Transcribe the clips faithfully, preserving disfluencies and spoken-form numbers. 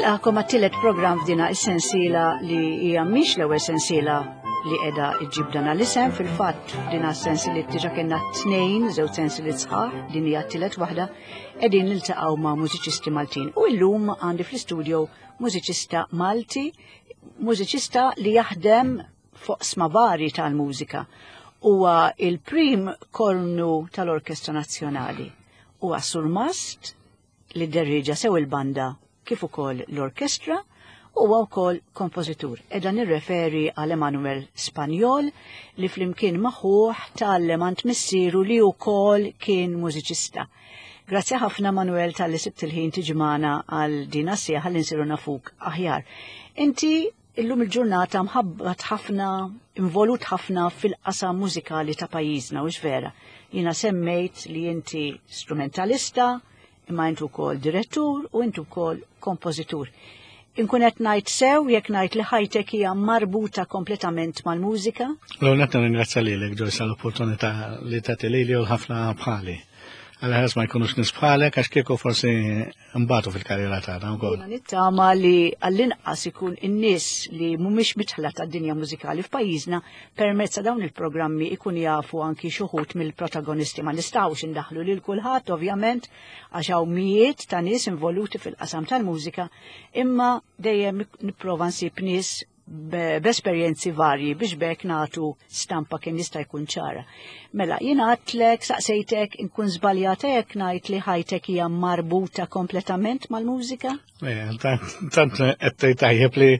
Nilqakom għat-tielet program f'dina is-sensiela li hija mhix l-ewwel sensiela li qiegħda iġġib dan l-isem fil-fatt f'dina s-sensiela diġà kellna tnejn żewġ sensieliet sħaħ din hija t-tielet waħda qegħdin niltaqgħu ma' mużiċisti Maltin. U llum għandi fl-istudio mużiċista Malti, mużiċista li jaħdem fuq sma vari tal-mużika. Huwa il-prim kornu tal-Orkestra Nazzjonali. Huwa Sur Mast li derriġa sew il-banda kif ukoll l-orkestra u huwa wkoll kompożitur. Edha nirreferi għal Emanuel Spanjol li flimkien magħhugħ tal-lemant missieru li wkoll kien mużiċista. Grazzi ħafna Manuel tal-li sibt il-ħin tiġi magħna għal din assija ħalli nsiru nafuk aħjar. Inti illum il-ġurnata mħabbat ħafna, involut ħafna fil-qasam mużikali ta' pajjiżna u vera. Jiena semmejt li inti strumentalista, imma intu kol direttur u intu kol kompozitur. Inkun qed ngħid sew jekk ngħid li ħajtek hija marbuta kompletament mal-mużika? L-għonet nirringrazzja lilek Joyce għall-opportunità li tagħti lili u ħafna bħali. Għal-ħares ma jkunux nis bħalek għax kieku forsi mbagħtu fil-karriera tagħna wkoll. Jiena nittama li għall-inqas ikun in-nies li mhumiex mitħla tad-dinja mużikali f'pajjiżna permezz ta' dawn il-programmi ikun jafu anki xi wħud mill-protagonisti. Ma nistgħux indaħlu lil kulħadd ovvjament għax hawn mijiet ta' nies involuti fil-qasam tal-mużika, imma dejjem nipprova nsib nies b'esperjenzi varji biex bekk nagħtu stampa kemm jista' jkun ċara. Mela, jiena għadlek, saqsejtek, inkun żbaljata jekk ngħid li ħajtek hija marbuta kompletament mal-mużika? Tant qed tajjeb li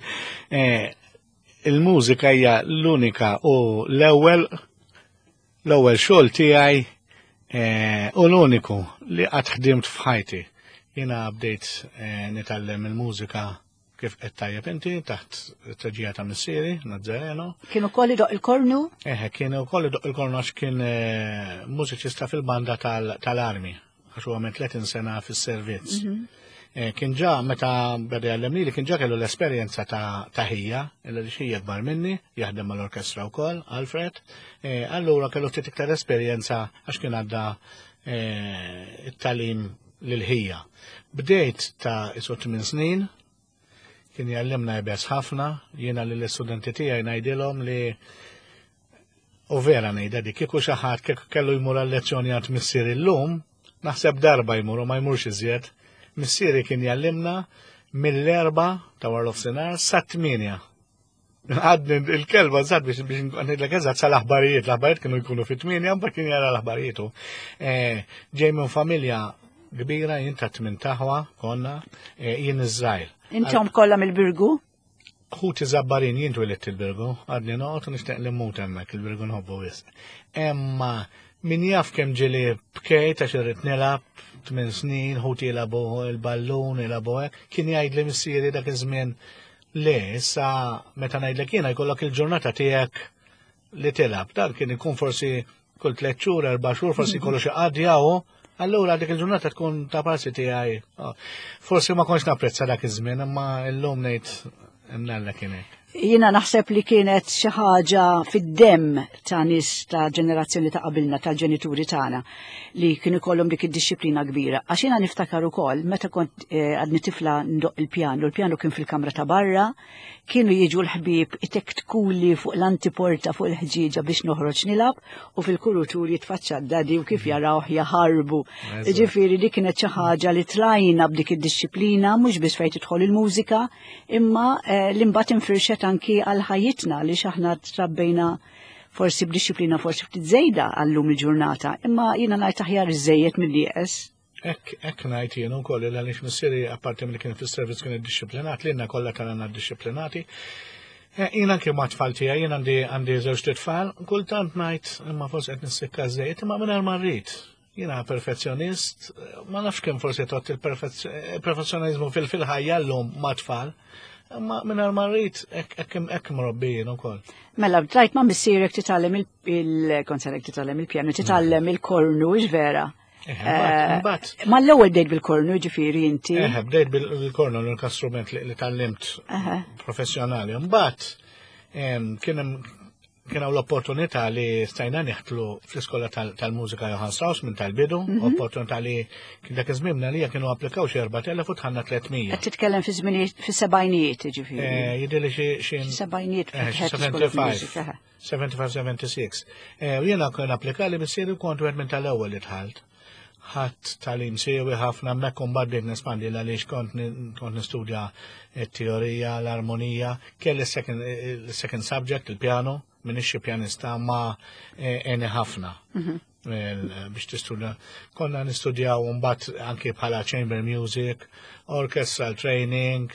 il-mużika hija l-unika u l-ewwel l-ewwel xogħol tiegħi u l-uniku li qatt ħdimt f'ħajti. Jiena bdejt nitgħallem il-mużika kif qed tajjeb inti taħt traġija ta' missieri, Nazzareno. Kienu kolli doq il-kornu? Eħe, kienu kolli doq il-kornu għax kien mużiċista fil-banda tal-armi, għax huwa minn tletin sena fis-servizz. Kien ġa meta beda jgħallemni li kien ġa kellu l-esperjenza ta' ħija, illa li xija kbar minni, jaħdem mal-orkestra wkoll, Alfred, allura kellu ftit iktar esperjenza għax kien għadda it-talim lil-ħija. Bdejt ta' isut minn snin, kien jgħallimna jibes ħafna, jiena li l-studenti tiegħi ngħidilhom li u vera ngħidha di kieku xi ħadd kieku kellu jmur għal-lezzjoni għand missieri llum, naħseb darba jmur u ma jmurx iżjed. Missieri kien jgħallimna mill-erba ta' war nofsinhar sa tminja. Għadni il-kelba żgħat biex biex ngħidlek eżatt sal-aħbarijiet, l-aħbarijiet kienu jkunu fit-tminja, mbagħad kien jara l-aħbarijiet. Ġej minn familja kbira jien ta' tmien taħwa konna jien iż-żgħir. Intom kollha mill-Birgu? Ħuti żabbarin jien twilet il-Birgu, għadni noqgħod u nixtieq li mmut hemmhekk, il-Birgu nħobbu wisq. Imma min jaf kemm ġieli bkejt għax irrid nilab tmien snin, ħuti jilagħbu il-ballun, jilagħbu hekk, kien jgħidli missieri dak iż-żmien le, issa meta ngħidlek jiena jkollok il-ġurnata tiegħek li tilab, dan kien ikun forsi kull tliet xhur, erba' xhur, forsi jkollu xi qadja u allura dik il-ġurnata tkun ta' parsi tiegħi. Forsi ma konx napprezza dak iż-żmien, imma llum ngħid imnalla kien hekk. Jiena naħseb li kienet xi ħaġa fid-demm ta' nies ta' ġenerazzjoni ta' qabilna tal-ġenituri tagħna li kienu jkollhom dik id-disciplina kbira. Għax jiena niftakar ukoll meta kont għadni tifla ndoq il-pjano, il-pjano kien fil-kamra ta' barra, kienu jiġu l-ħbieb itektkuli fuq l-antiporta fuq il-ħġieġa biex noħroġ nilab u fil-kurutur jitfaċċa d-dadi u kif jarawh jaħarbu. Ġifieri dik kienet xi ħaġa li trajna b'dik id-disciplina mhux biss fejn tidħol il-mużika, imma l-imbagħad infirxet anki għal ħajjitna li xaħna trabbejna forsi b'disciplina forsi ftit żejda għallum il-ġurnata, imma jiena ngħid aħjar iżejjed mill-nieqes. Ek, ek ngħid jien ukoll li għaliex missieri apparti milli kien fis-servizz kien iddixxiplinat, lielna kollha kellna ddixxiplinati. Jien anke ma' tfal tiegħi, jien għandi għandi żewġ tfal, kultant ngħid imma forsi qed nissikka żejjed imma mingħajr ma rrid. Jiena perfezzjonist, ma nafx kemm forsi tot il-perfezzjonizmu fil-ħajja llum ma' tfal. Ma mingħajr ma rrid hekk mrobbijin ukoll. Mela bdejt ma' missierek titgħallem il-konserek titgħallem il-pjano, titgħallem il-kornu x'vera. Ma l-ewwel bdejt bil-kornu ġifieri inti. Eħe, bdejt bil-kornu l-unika strument li tallimt professjonali. Mbagħad kien hemm kien hawn l-opportunità li stajna neħtlu fl-iskola tal-mużika Johann Strauss minn tal-bidu, opportunità li kien dak iż-żmiemna li kienu applikaw xi erba' telef u tħanna tletmija. Qed titkellem fi żminijiet fis-sebgħinijiet jiġifieri. Jidhirli xi xi sebgħinijiet seventy-five, seventy-five, seventy-six. U jiena kien applikali missieri kont wieħed minn tal-ewwel li dħalt. Ħadd tal-im siewi ħafna hemmhekk imbagħad nespandi għaliex kont nistudja t-teorija, l-armonija, kelli second subject, il-pjano, minix pjanista ma eni ħafna biex tistudja. Konna nistudjaw mbagħad anke bħala chamber music, orchestral training.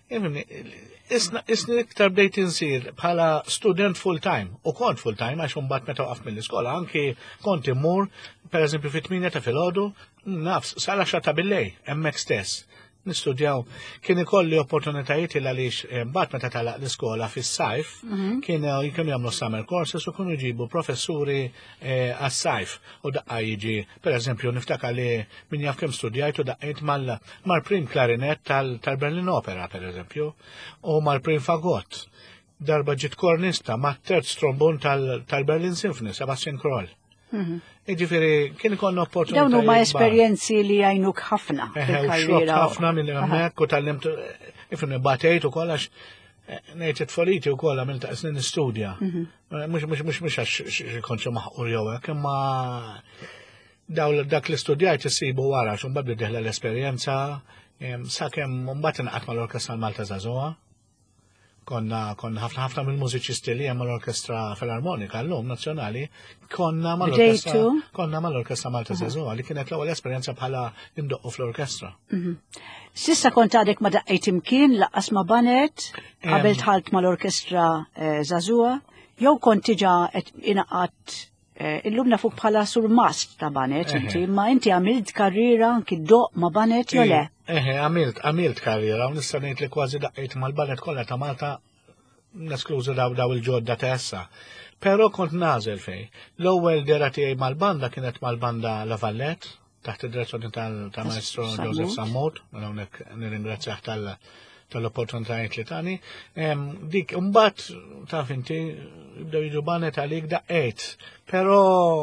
Isni iktar bdejt insir bħala student full-time, u kont full-time għax mbagħad meta waqaf mill-iskola, anki kont immur, per eżempju fit-tminja ta' filgħodu, nafs, sal-għaxra ta' billej, hemmhekk stess. Nistudjaw, kien ikolli opportunitajiet il għaliex mbagħad meta talaq l-iskola fis-sajf, kien kienu jagħmlu summer courses u kienu jġibu professuri għas-sajf u daqqa jiġi, per eżempju, niftakar li min jaf kemm studjajt u daqqajt mal-prim klarinett tal-Berlin Opera, per eżempju, u mal-prim fagott. Darba ġit kornista ma' terz trombon tal-Berlin Symphony, Sebastian Kroll. Iġifiri, kien ikon opportunità. Dawn huma esperjenzi li jgħinuk ħafna fil-karriera. ħafna minn hemmhekk u tal-limt ifni batejt ukoll għax ngħid it-tfoliti wkoll għamilt ta' snin nistudja. Mhux mhux mhux mhux għax kontx maħqur jew hekk, imma dak li studjajt issibu wara x'u mbagħad bdeħla l-esperjenza sakemm mbagħad inqatt mal-Orkestra Malta Żagħżugħa. Konna konna ħafna ħafna mill-mużiċisti li hemm l-Orkestra Filarmonika llum nazzjonali, konna mal-Orkestra konna mal-Orkestra Malta Żagħżugħa li kienet l-ewwel esperjenza bħala indoqqu fl-orkestra. Sissa kont għadek ma daqqejt imkien laqqas ma banet qabel tħalt mal-Orkestra Żagħżugħa jew kont diġà qed inaqgħad illum nafu bħala sur mast ta' banet inti, imma inti għamilt karriera anki doq ma banet jew le? Eħe, għamilt, għamilt karriera, u nista' ngħid li kważi daqqejt mal-banet kollha ta' Malta nesklużi daw daw il-ġodda ta' issa. Però kont nażel fej. L-ewwel dera tiegħi mal-banda kienet mal-banda La Vallette, taħt id-direzzjoni tal-Maestro Joseph Sammut, hawnhekk nirringrazzjah tal-opportunitajiet li tani. Dik imbagħad taf inti jibdew jiġu banet għalik daqqejt. Però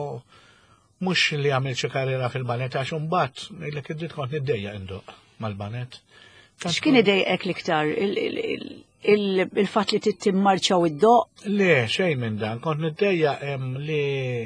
mhux li għamil xi karriera fil-banet għax imbagħad ngħidlek id-dritt kont niddejja indoq mal-banet. X'kien idejqek l-iktar? Il-fatt li tittimmarċaw id-doq? Le, xejn minn dan, kont niddejja li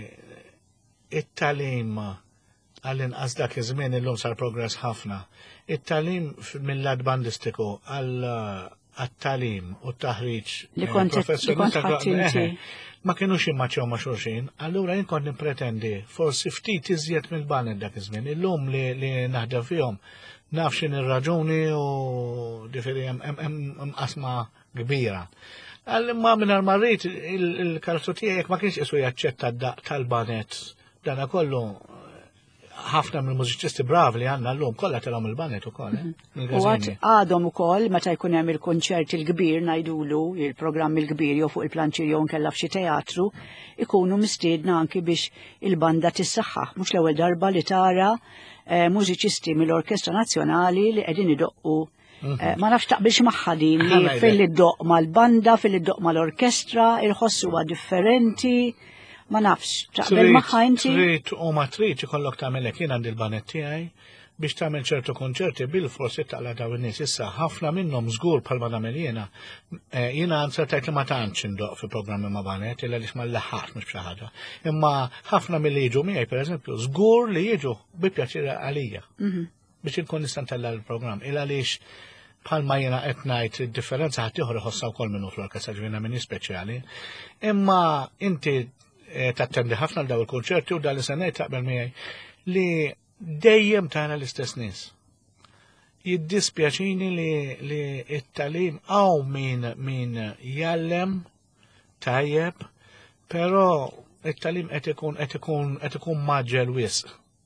it-talim għall-inqas dak iż-żmien illum sar progress ħafna. It-talim mill-lad bandistiku għall-talim u t-taħriġ li kont ħadd ma kienux jimmaċċew ma' xulxin, allura jien kont nippretendi forsi ftit iżjed mill-banet dak iż-żmien. Illum li naħdem fihom naf x'in ir-raġuni u differi hemm qasma kbira. Imma mingħajr marrit il-karozzu tiegħek ma kienx isu jaċċetta d-daq tal-banet. Dana kollu ħafna mill-mużiċisti brav li għandna llum kollha telhom il-banet ukoll. U għad għadhom ukoll meta jkun hemm il-kunċert il-kbir ngħidulu, il-programm il-kbir jew fuq il-planċir jew nkella f'xi teatru, ikunu mistiedna anki biex il-banda tissaħħaħ. Mhux l-ewwel darba li tara mużiċisti mill-Orkestra Nazzjonali li qegħdin idoqqu. Ma nafx taqbilx magħha din li fil-iddoq mal-banda, fil-iddoq mal-orkestra, il-ħoss huwa differenti. Ma nafx, taqbel magħha inti? Trid u ma trid ikollok tagħmelek jien għandi l-banet tiegħi biex tagħmel ċertu konċerti bil-forsi taqla daw in-nies issa ħafna minnhom żgur bħalma nagħmel jiena. Jiena nsertajt li ma tantx indoq fi programmi ma' banet illa għaliex ma nleħħaqx mhux b'xi ħaġa. Imma ħafna milli jiġu miegħi pereżempju żgur li jiġu bi pjaċir għalija biex inkun nista' ntella l-programm illa għaliex bħalma jiena qed ngħid id-differenza ħadd ieħor iħossha wkoll minnu fl-orkestra ġifieri minni speċjali. Imma inti tattendi ħafna l-daw il-konċerti u dal sanajt taqbel miegħi li dejjem tara l-istess nies. Jiddispjaċini li li it-talim għaw min min jallem tajjeb, però it-talim qed ikun qed ikun qed ikun maġġel wisq.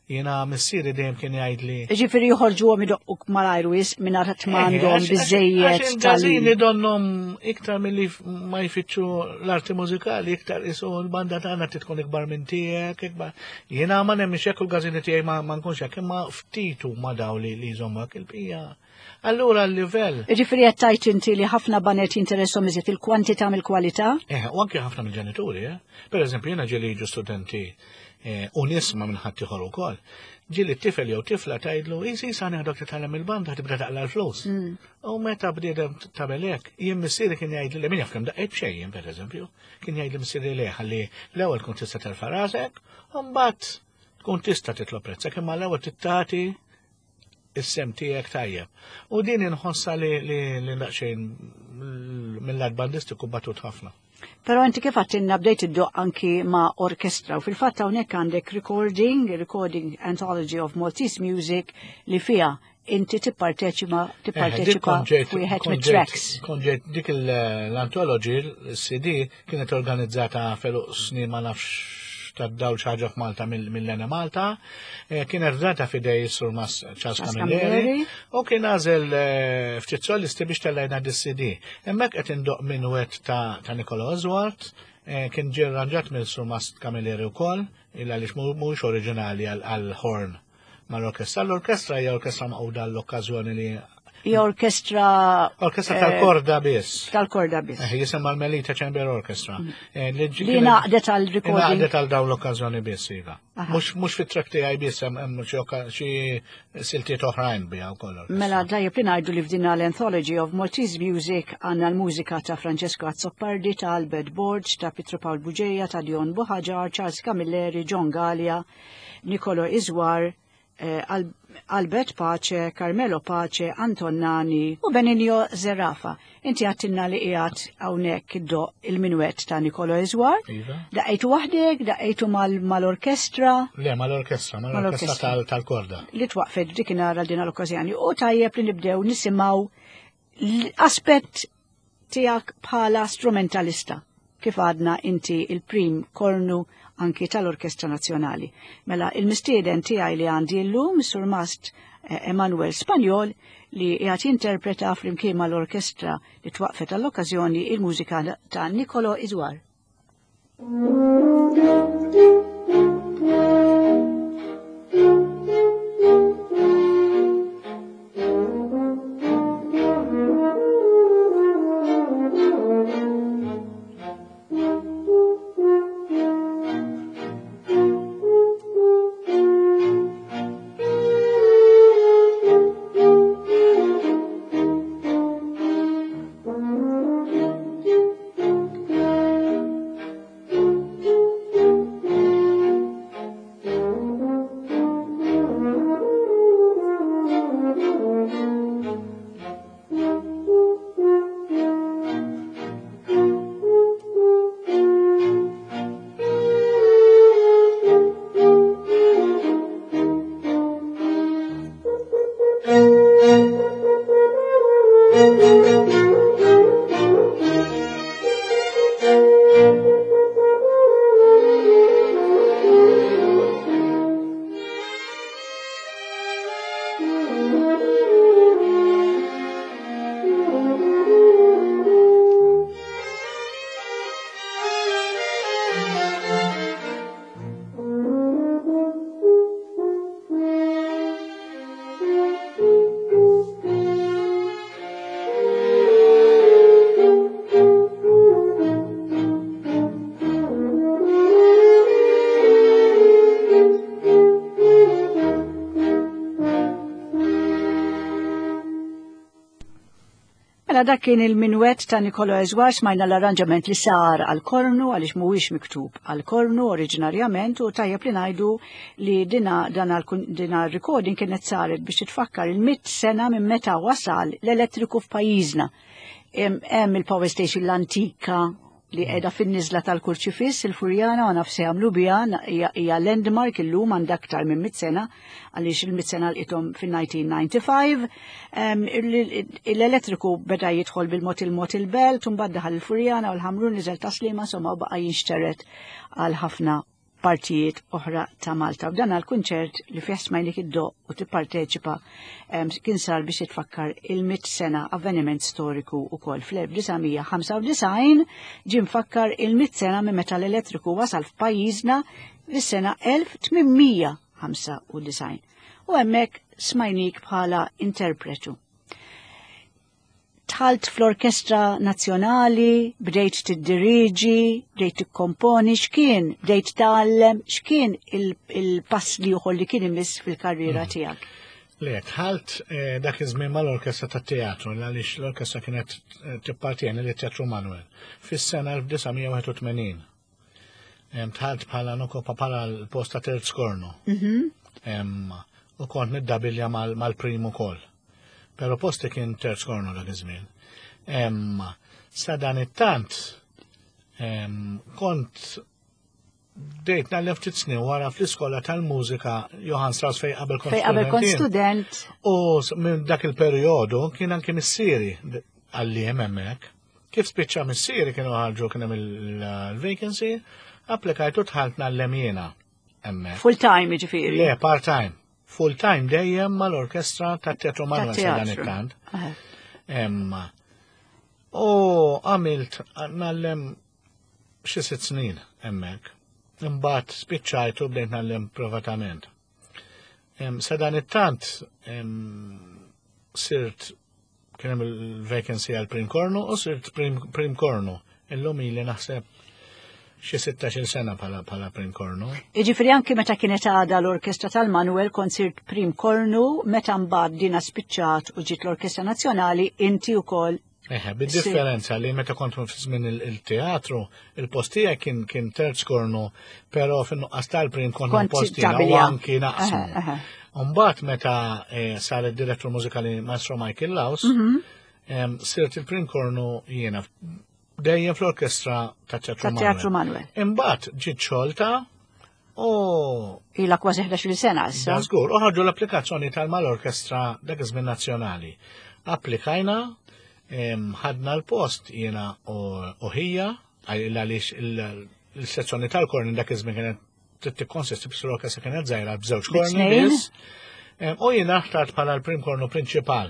Jiena missieri dejjem kien jgħidli. Ġifieri joħorġuhom idoqquk malajr wisq mingħajr qatt m'għandhom biżejjed Għax il-gażini donnom iktar milli ma jfittxu l-arti mużikali iktar isu l-banda tagħna tkun ikbar minn tiegħek, ikbar. Jiena ma nemmix hekk il-gażini tiegħi ma nkunx hekk imma ftitu ma daw li jżommu hekk il-bqija. Allura l-livell. Ġifieri qed tgħid inti li ħafna banet jinteresshom iżjed il-kwantità mill-kwalità? Eh, u anke ħafna mill-ġenituri, eh. Pereżempju jiena ġieli jiġu studenti u nisma minn ħadd ieħor ukoll. Ġieli t-tifel jew tifla tgħidlu isi sa nieħdok titgħallem il-banda tibda taqla l-flus. U meta bdiedem tagħmel hekk, jien missieri kien jgħidli li min jaf kemm daqqejt b'xejn pereżempju, kien jgħidli missieri leh ħalli l-ewwel tkun tista' terfa' rasek, u mbagħad tkun tista' titlob prezzek imma l-ewwel tittati is-sem tiegħek tajjeb. U din inħossa li li daqsxejn mill-lat bandistiku batut ħafna. Pero inti kif għattinna bdejt id-doq anki ma' orkestra u fil-fatt hawnhekk għandek recording, recording anthology of Maltese music li fija inti tipparteċipa tipparteċipa wieħed mit-tracks. Konġet dik l-anthology, l-C D, kienet organizzata feluq snin ma nafx tad-dawl xaġa f'Malta mill-Lena Malta, kien rżata fidej sur Mas Charles Camilleri, u kien għażel ftit solisti biex tellajna dis-C D. Hemmhekk qed indoq minuet ta' Nicola Oswald, kien ġie arranġat mill sur Mas Camilleri wkoll, il għaliex mhuwiex oriġinali għall-horn mal-orkestra. L-orkestra hija orkestra maqgħuda l-okkażjoni li hija orkestra Orkestra tal-korda biss. Tal-korda biss. Jisimha l-Melita Chamber Orchestra. Li naqdet għal-recording. Naqdet għal dawn l-okkażjoni biss iva. Mhux fit-track tiegħi biss hemm xi siltiet oħrajn biha wkoll. Mela dajjeb li ngħidu li f'din l-Anthology of Maltese Music għandna l-mużika ta' Francesco Azzopardi, ta' Albert Borg, ta' Pietro Paul Buġeja, ta' Dion Buħaġar, Charles Camilleri, John Gallia, Nicolo Iswar, Albert Pace, Carmelo Pace, Anton Nani u Benigno Zerafa. Inti għattinna li qiegħed hawnhekk id-doq il-minuet ta' Nicolo Iswar. Daqqitu waħdek, daqqitu mal-orkestra. Le, mal-orkestra, mal-orkestra tal-korda. Li twaqfet dik nara din l-okkażjoni. U tajjeb li nibdew nisimgħu l-aspett tiegħek bħala strumentalista. Kif għadna inti il-prim kornu anki tal-Orkestra Nazzjonali. Mela, il-mistieden tiegħi li għandi llum Sur Mast Emanuel Spanjol li qiegħed jinterpreta flimkien mal-orkestra li twaqfet għall-okkażjoni il-mużika ta' Nicolo Iswar. Dak kien il-minuet ta' Nicolo Iswar smajna l-arranġament li sar għal-kornu għaliex mhuwiex miktub għal-kornu oriġinarjament u tajjeb li ngħidu li dina dan dina recording kienet saret biex titfakkar il-mit sena minn meta wasal l-elettriku f'pajjiżna. Hemm il-power station l-antika li qiegħda fin-niżla tal-Kurċifiss il-Furjana u nafsi għamlu biha hija landmark illum għandha aktar minn mit sena għaliex il-mit sena lqithom fin-nineteen ninety-five. L-elettriku beda jidħol bil-mod il-mod il-belt u mbagħad daħal il-Furjana u l-Ħamrun niżel taslima somma baqa' jinxteret għal ħafna partijiet oħra ta' Malta. F'dan għal-kunċert li fih smajlik id-doq u tipparteċipa kien sar biex jitfakkar il-mit sena avveniment storiku wkoll fl-elf tisa' ħamsa u disgħin ġie mfakkar il-mit sena minn meta l-elettriku wasal f'pajjiżna fis-sena elf tminmija ħamsa u disgħin. U hemmhekk smajnik bħala interpretu. Tħalt fl-Orkestra Nazzjonali, bdejt tiddiriġi, bdejt tikkomponi, x'kien bdejt tgħallem, x'kien il-pass li uħol li kien imiss fil-karriera tiegħek? Le, tħalt dak iż-żmien mal-Orkestra tat-Teatru għaliex l-orkestra kienet tippartjeni li Teatru Manuel fis-sena elf tisa' wieħed u tmenin. Tħalt bħala nokkopa bħala l-post ta' terz kornu. U kont niddabilja mal-prim ukoll. Pero posti kien terz kornu dak iż-żmien. Sa dan it-tant kont dejt nagħlem ftit snin wara fl-iskola tal-mużika Johann Strauss fejn qabel kont Fejn qabel kont student. U minn dak il-perjodu kien anke missieri għalliem hemmhekk. Kif spiċċa missieri kienu ħarġu kien hemm il-vacancy, applikajtu tħalt nagħlem jiena hemmhekk. Full time jiġifieri. Le, part time. Full time dejjem mal-orkestra ta' Teatru Manuel dan it-tant. U għamilt nallem xi sitt snin hemmhekk. Imbagħad spiċċajtu bdejt nallem privatament. Sa dan it-tant sirt kien hemm il-vacancy għal prim kornu u sirt prim kornu. Illum ili naħseb xi sittax-il sena bħala bħala prim kornu. Jiġifieri anke meta kienet għadha l-Orkestra tal-Manuel kont sirt prim kornu, meta mbagħad dina spiċċat u ġiet l-Orkestra Nazzjonali inti wkoll. Eħe, bid-differenza li meta kont minn il-teatru, il-post tiegħek kien kien terz kornu, però fin-nuqqas tal-prim kont post tiegħek u anki naqsmu. Mbagħad meta sar id-direttur mużikali Maestro Michael Laus, sirt il-prim kornu jiena dejjem fl-orkestra ta' Teatru Manuel. Imbagħad ġiet xolta u ilha kważi ħdax-il sena issa. Żgur, u ħarġu l-applikazzjoni tal-mal-orkestra dak iż-żmien nazzjonali. Applikajna, ħadna l-post jiena u ħija għaliex il-sezzjoni tal-korni dak iż-żmien kienet tikkonsisti biex l-orkestra kienet żgħira b'żewġ korni biss. U jiena ħtart bħala l-prim kornu prinċipal.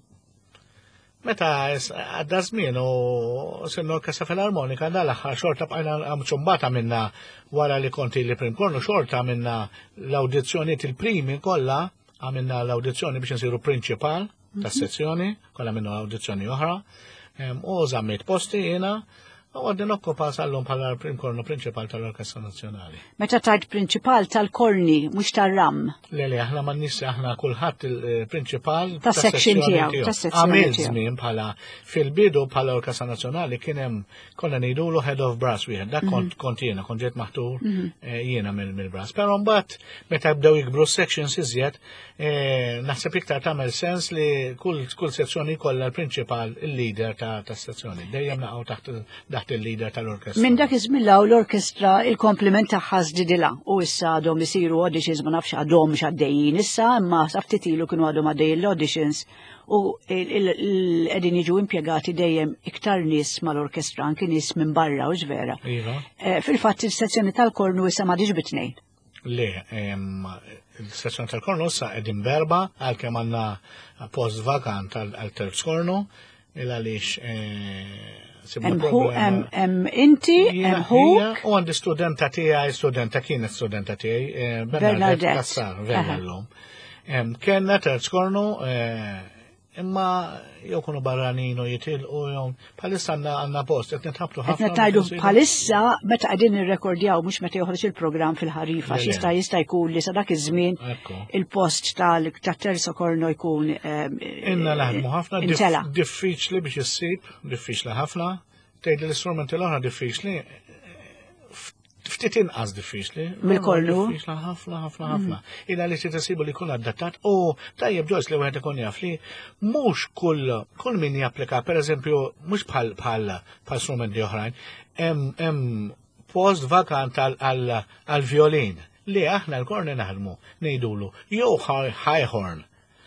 Meta għadda żmien u sinna orkestra fil-armonika dal-aħħar xorta bqajna ċumbata minna wara li konti li prim kornu xorta minna l-awdizzjonijiet il-primi kollha għamilna l-awdizzjoni biex nsiru prinċipal tas-sezzjoni, kollha minnu awdizzjoni oħra, u żammejt posti jiena u għaddin okkupa sal-lum bħala l-prim kornu prinċipal tal-Orkestra Nazzjonali. Meta tajt prinċipal tal-korni, mhux tar-ram. Le le, aħna m'għandniex aħna kulħadd il-prinċipal tas-sezzjoni tiegħu. Għamil żmien bħala fil-bidu bħala Orkestra Nazzjonali kien hemm konna ngħidulu head of brass wieħed, dak kont kont jiena, kont ġiet maħtur jiena mill-brass. Però mbagħad meta bdew jikbru sections iżjed, naħseb iktar tagħmel sens li kull sezzjoni kollha l-prinċipal il-leader tas-sezzjoni. Dejjem naqgħu taħt il-leader tal-orkestra. Minn dak iżmillaw l-orkestra il-kompliment tagħha żdidilha u issa għadhom isiru auditions ma nafx għadhom mhux għaddejjin issa imma ftit ilu kienu għadhom għaddejjin l-auditions u qegħdin jiġu impjegati dejjem iktar nies mal-orkestra anke nies minn barra u ġvera. Fil-fatt il-sezzjoni tal-kornu issa ma diġ bitnejn. Le, il-sezzjoni tal-kornu issa qegħdin berba għalkemm għandna post vakant għal terz kornu il għaliex inti, huk. U għandi studenta tiegħi, studenta kienet studenta tiegħi, Bernadette Kassar, Vernallum. Kenna terz kornu, imma jew kunu barranin u jitilqu jew bħalissa għandna post, qed nitħabtu ħafna. Qed ngħidu bħalissa meta qegħdin nirrekordjaw mhux meta joħroġ il-programm fil-ħarifa x'jista' jista' jkun li sa dak iż-żmien il-post tat-terzo korno jkun inna naħdmu ħafna diffiċli biex issib, diffiċli ħafna, tgħid l-istrumenti l-oħra diffiċli, ftit inqas diffiċli. Mill-kollu. Diffiċli ħafna ħafna ħafna. Illa li se tisibu li jkun adattat u tajjeb ġos li wieħed ikun jaf li mhux kull kull min japplika, pereżempju mhux bħal bħal bħal strumenti oħrajn, hemm post vakant għal violin li aħna l-korni naħdmu ngħidulu jew high horn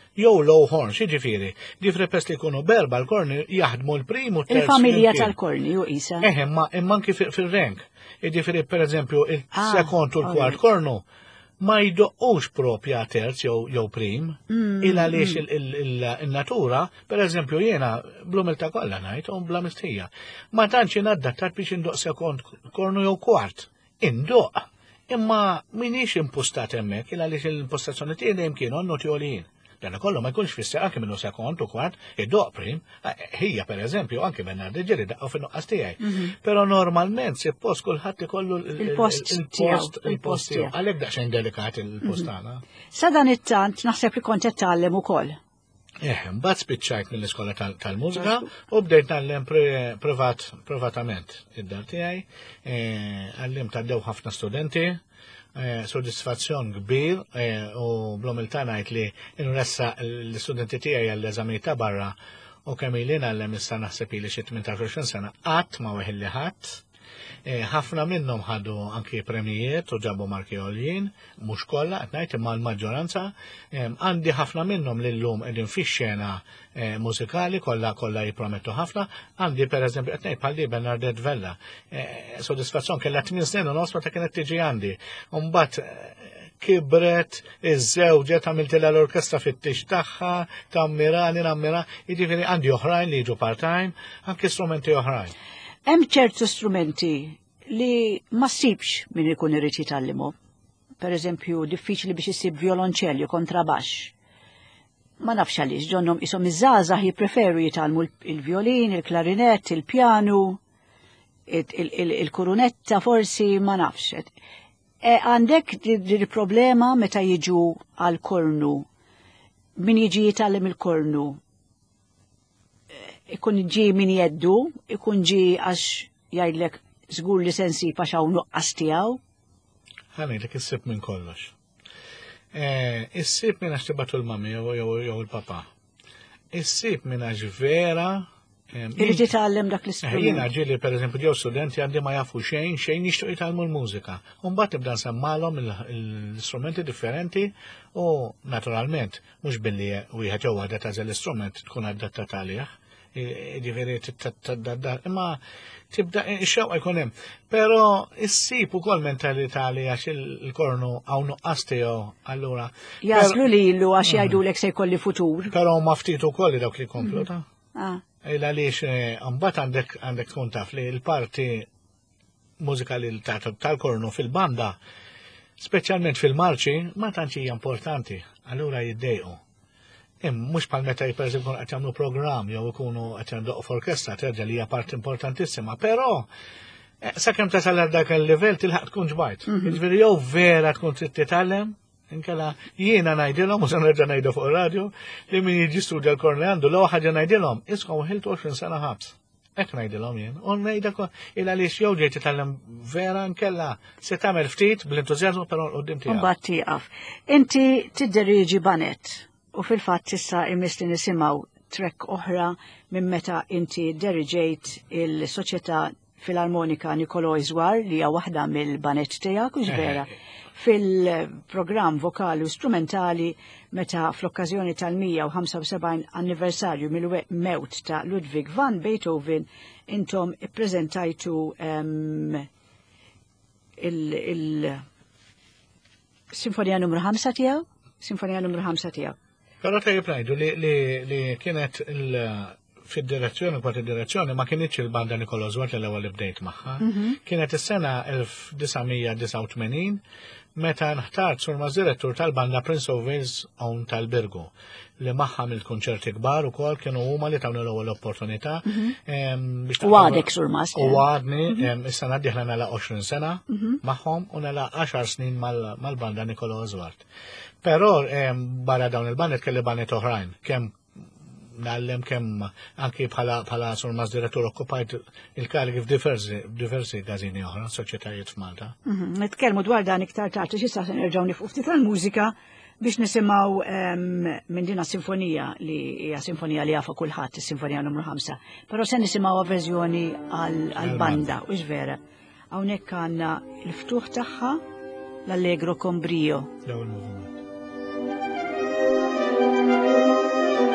jew low horn, xiġifieri, ġifri pers li jkunu berba l-korni jaħdmu l-prim u terz. Il-familja tal-korni u isa. Eh, imma imma anki fil-rank. Ġifri per eżempju il-sekond u l-kwart kornu ma jdoqqux propja terz jew jew prim, il għaliex il-natura, per eżempju jiena blumilta kollha ngħid u bla mistija. Ma tantx inaddattat biex indoq sekond kornu jew kwart. Indoq. Imma minix impostat hemmhekk il għaliex l-impostazzjoni tiegħi dejjem kienu noti għolin. Dan kollu ma jkunx fis anke minnu sekond u kwart, id-doq prim, hija per eżempju anke Bernard ġeri daqqgħu fin-nuqqas tiegħi. Però normalment suppost kulħadd ikollu il-post il-post tiegħu. Għalhekk daqsxejn delikat il-post tagħna. Sa dan it-tant naħseb li kont qed tagħllem ukoll. Eh, mbagħad spiċċajt mill-iskola tal-mużika u bdejt nagħllem privatament id-dar tiegħi, għallim taddew ħafna studenti, soddisfazzjon kbir u blomilta ngħid li nressa l-studenti tiegħi għall-eżami ta' barra u kemm ili nagħllem issa naħseb ili xi tmintax sena qatt ma weħilli ħadd. ħafna minnhom ħadu anki premijiet u ġabu marki għoljien, mhux kollha qed ngħid imma l-maġġoranza, għandi ħafna minnhom li llum qegħdin fix-xena mużikali kollha kollha jippromettu ħafna, għandi pereżempju qed ngħid bħal Bernardet Vella. Sodisfazzjon kellha tmien snin u nofs meta kienet tiġi għandi. U mbagħad kibret, iż-żewġet għamiltilha l-orkestra fit-tix tagħha, tammirani nammira, jiġifieri għandi oħrajn li jiġu part-time, anke strumenti oħrajn. Hemm ċertu strumenti li ma ssibx min ikun irid jitgħallimu. Pereżempju, diffiċli biex isib violonċell jew kontrabax. Ma nafx għaliex ġonnhom ishom iż-żgħażagħ jippreferu jitgħallmu il-violin, il-klarinett, il-pjanu, il-kurunetta forsi ma nafx. Għandek il-problema meta jiġu għal-kornu, min jiġi jitgħallem il-kornu. Ikun ġi min jeddu, ikun ġi għax jgħidlek żgur li sensi għax hawn nuqqas tiegħu. Ħanejlek issib minn kollox. Issib minn għax tibgħatu l-mammi jew il-papa. Issib minn għax vera. Irid jitgħallem dak l-istrument. Jiena ġieli pereżempju ġew studenti għandi ma jafu xejn, xejn jixtiequ jitgħallmu l-mużika. U mbagħad nibda nsemmalhom l-istrumenti differenti u naturalment mhux billi wieħed jew waħda tażel l-istrument tkun adattata għalih. Ġifieri titdaddar, imma tibda x-xewqa jkun hemm. Però issib ukoll mentalità li għax il-kornu hawn nuqqas tiegħu allura. Jażlu lilu għax jgħidulek se jkolli futur. Però huma ftit ukoll li dawk li jkomplu ta'. Il għaliex mbagħad għandek għandek tkun taf li l-parti mużikali tal-kornu fil-banda, speċjalment fil-marċi, ma tantx hija importanti, allura jiddejqu. Mux pal meta jiperżim kun għat jamlu program, jew ikunu għat jamdoq f'orkestra, terġa li hija part importantissima, pero sakemm tasal dak il-level tilħaq tkun ġbajt. Jiġifieri jew vera tkun trid titgħallem, inkella jiena ngħidilhom u se nerġa' ngħidu fuq ir-radju li min jiġi studja l-korn li għandu l-ewwel ħaġa ngħidilhom isqgħu ħiltu għoxrin sena ħabs. Hekk ngħidilhom jien. U ngħidlek il għaliex jew ġej titgħallem vera nkella se tagħmel ftit bl-entużjażmu però qudiem tiegħek. Mbagħad tieqaf. Inti tidderiġi banett. U fil-fatt issa imisli nisimgħu trek oħra minn meta inti deriġejt il-Soċjetà Filarmonika Nikolò Iżwar li hija waħda mill-banett tiegħek u vera fil-programm vokali u strumentali meta fl-okkażjoni tal-mija u ħamsa u sebgħin anniversarju mill-mewt ta' Ludwig van Beethoven intom ippreżentajtu il-Sinfonija numru ħamsa tiegħu? Sinfonija numru ħamsa tiegħu. Però tajjeb ngħidu li kienet fid-direzzjoni kwart id-direzzjoni ma kienitx il-banda Nikolò Iżwar l-ewwel li bdejt magħha. Kienet is-sena elf tisa disa u tmenin meta nħtart sur maż-direttur tal-banda Prince of Wales hawn tal-Birgu li magħha mill-kunċerti kbar ukoll kienu huma li tawna l-ewwel opportunità. U għadek sur mas. U għadni is-sena d-dieħla nagħlaq għoxrin sena magħhom u nagħlaq għaxar snin mal-banda Nikolò Iżwar. Però barra dawn il-banet kelli banet oħrajn, kemm nallem kemm anki bħala sur mas direttur okkupajt il-karigi f'diversi gażini oħra, soċjetajiet f'Malta. Nitkellmu dwar dan iktar tard x'issa se nerġgħu nifqu ftit tal-mużika biex nisimgħu minn din sinfonija li hija sinfonija li jafa kulħadd is-sinfonija numru ħamsa. Però se nisimgħu verżjoni għall-banda u vera. Hawnhekk għandna l-ftuħ tagħha l-Allegro con brio. L-ewwel moviment.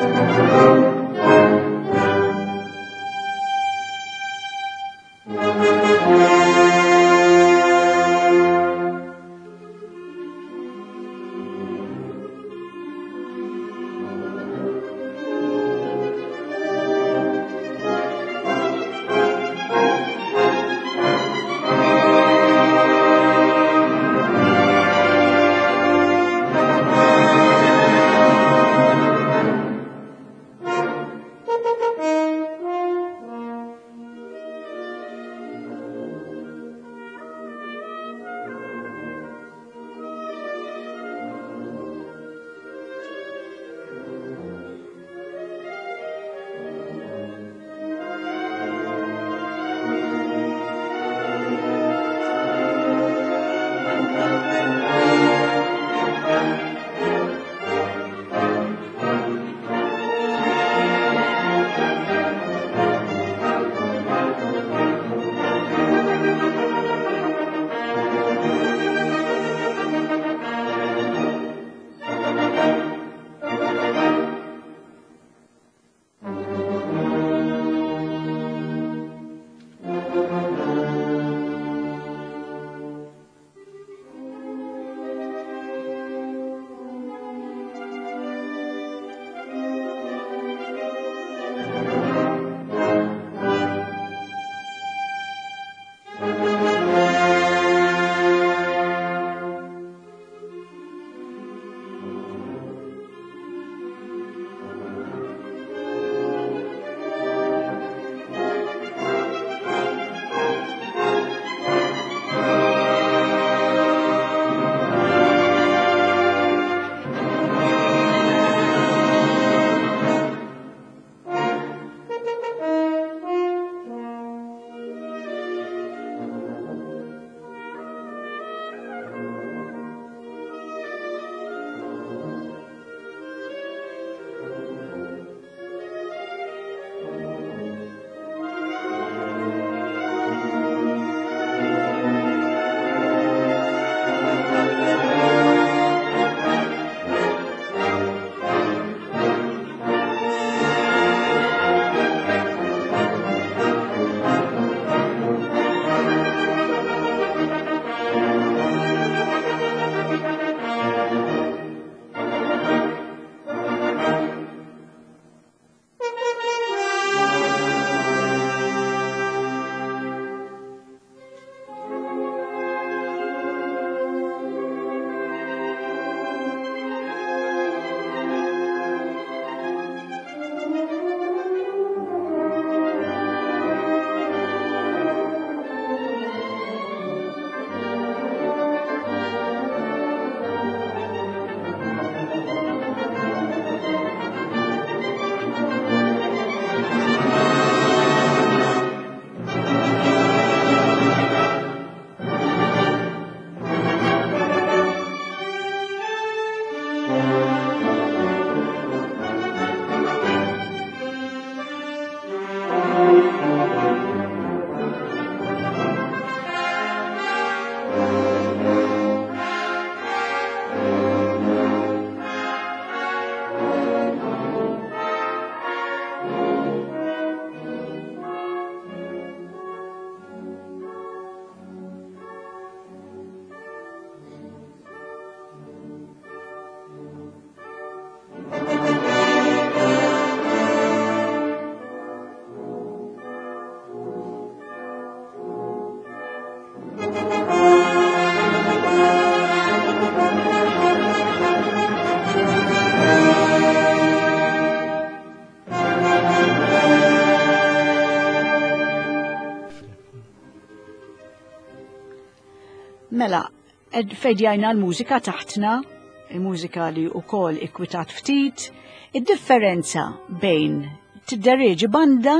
Mela, fejdjajna l-mużika taħtna, il-mużika li u kol ikwitat ftit, id-differenza bejn tiddereġi banda,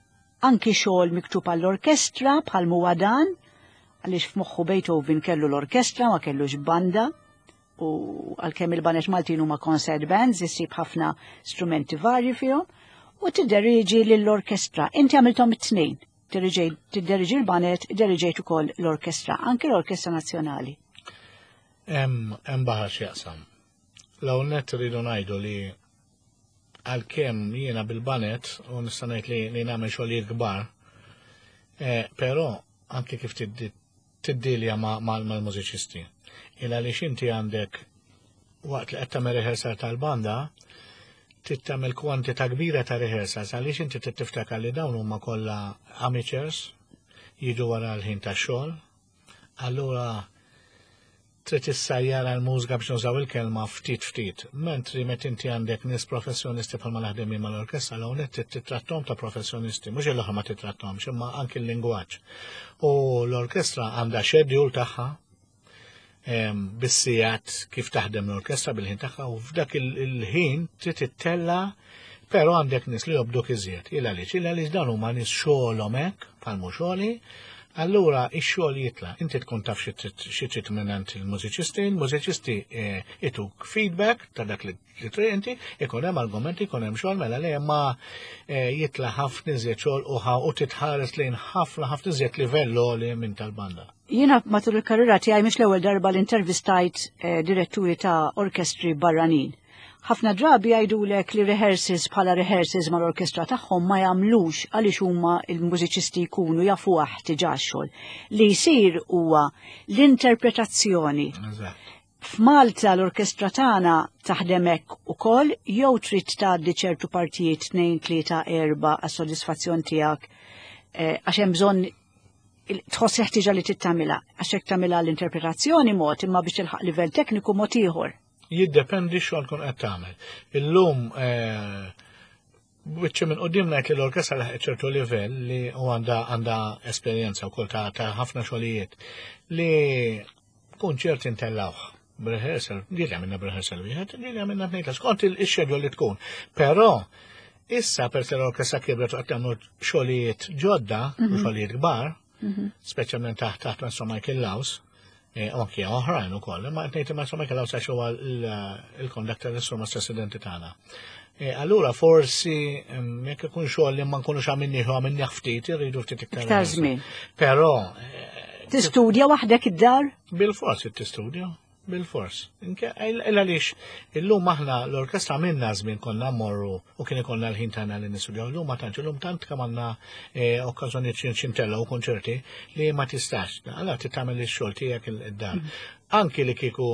anki xogħol miktub għall-orkestra bħal muwadan, għaliex f'moħħu Beethoven kellu l-orkestra ma kellux banda, u għalkemm il-Banet Maltin huma concert bands, issib ħafna strumenti varji fihom, u tiddereġi lill-orkestra. Inti għamilthom it-tnejn. Tiddereġi l-Banet, iddereġejt ukoll l-orkestra, anke l-Orkestra Nazzjonali. Hemm hemm baħar x'jaqsam. L-hawn nett rridu ngħidu li għal-kem jiena bil-banet u nistanajt li li nagħmel xogħlijiet kbar. Però anke kif tiddilja mal-mużiċisti. Illa li xinti għandek waqt li qed tagħmel rehearsal tal-banda tittamel kwantità kbira ta' rehearsals għaliex inti tiftakar li dawn huma kollha amateurs jiġu wara l-ħin tax-xogħol. Allura trid issajjara l-mużika biex nużaw il-kelma ftit ftit. Mentri meta inti għandek nies professjonisti bħalma naħdem mal-orkestra l hawnhekk titrattom ta' professjonisti, mhux il-oħra ma titrattomx, imma anke l-lingwaġġ. U l-orkestra għandha schedule tagħha bissijat kif taħdem l-orkestra bil-ħin tagħha u f'dak il-ħin trid tittella però għandek nies li jobduk iżjed. Il għaliex, il għaliex dan huma nies xogħolhom hekk bħal mhu xogħli, allura x-xogħol jitla' inti tkun taf xi trid minant il-mużiċisti, il-mużiċisti ituk feedback ta' dak li trid inti, ikun hemm argumenti, ikun hemm xogħol mela li imma jitla' ħafna iżjed xogħol u titħares lejn ħafna ħafna iżjed livell li minn tal-banda. Jiena matul il-karriera tiegħi mhix l-ewwel darba li intervistajt diretturi ta' orkestri barranin. Ħafna drabi jgħidulek li rehearsals bħala rehearsals mal-orkestra tagħhom ma jagħmlux għaliex huma l-mużiċisti jkunu jafu ħtiġa x-xogħol. Li jsir huwa l-interpretazzjoni. F'Malta l-orkestra tagħna taħdem hekk ukoll jew trid tgħaddi ċertu partijiet tnejn tlieta erba' għas-sodisfazzjon tiegħek għax hemm bżonn tħoss ħtiġa li tittamilha għax hekk tagħmilha l-interpretazzjoni mod imma biex tilħaq livell tekniku mod ieħor. Jiddependi xogħol tkun qed tagħmel. Illum biċċi minn qudiem ngħid li l-orkestra laħqet ċertu livell li u għandha għandha esperjenza wkoll ta' ħafna xogħlijiet li kunċert intellawh b'rehearsal, li għamilna b'rehearsal wieħed, li għamilna tnejn skont il-xedjol li tkun. Però issa perse l-orkestra kibret qed tagħmlu xogħlijiet ġodda u xogħlijiet kbar, speċjalment taħt taħt Maestro Michael Laws, anke oħrajn ukoll, ma qed ngħid Maestro Michael Laws għax huwa il-kondakter l-Maestro Presidenti tagħna. Allura forsi jekk ikun xogħol li ma nkunux għamilni għamilni ftit, irridu ftit iktar żmien. Però tistudja waħdek id-dar? Bil-fors tistudja. Bil-fors. Għaliex illum aħna l-orkestra minna żmien konna mmorru u kien ikollna l-ħin tagħna li nistudjaw. Illum ma tantx illum tant kemm għandna okkażjonijiet xintella u konċerti li ma tistax. Allura titgħamel ix-xogħol tiegħek id-dar. Anki li kieku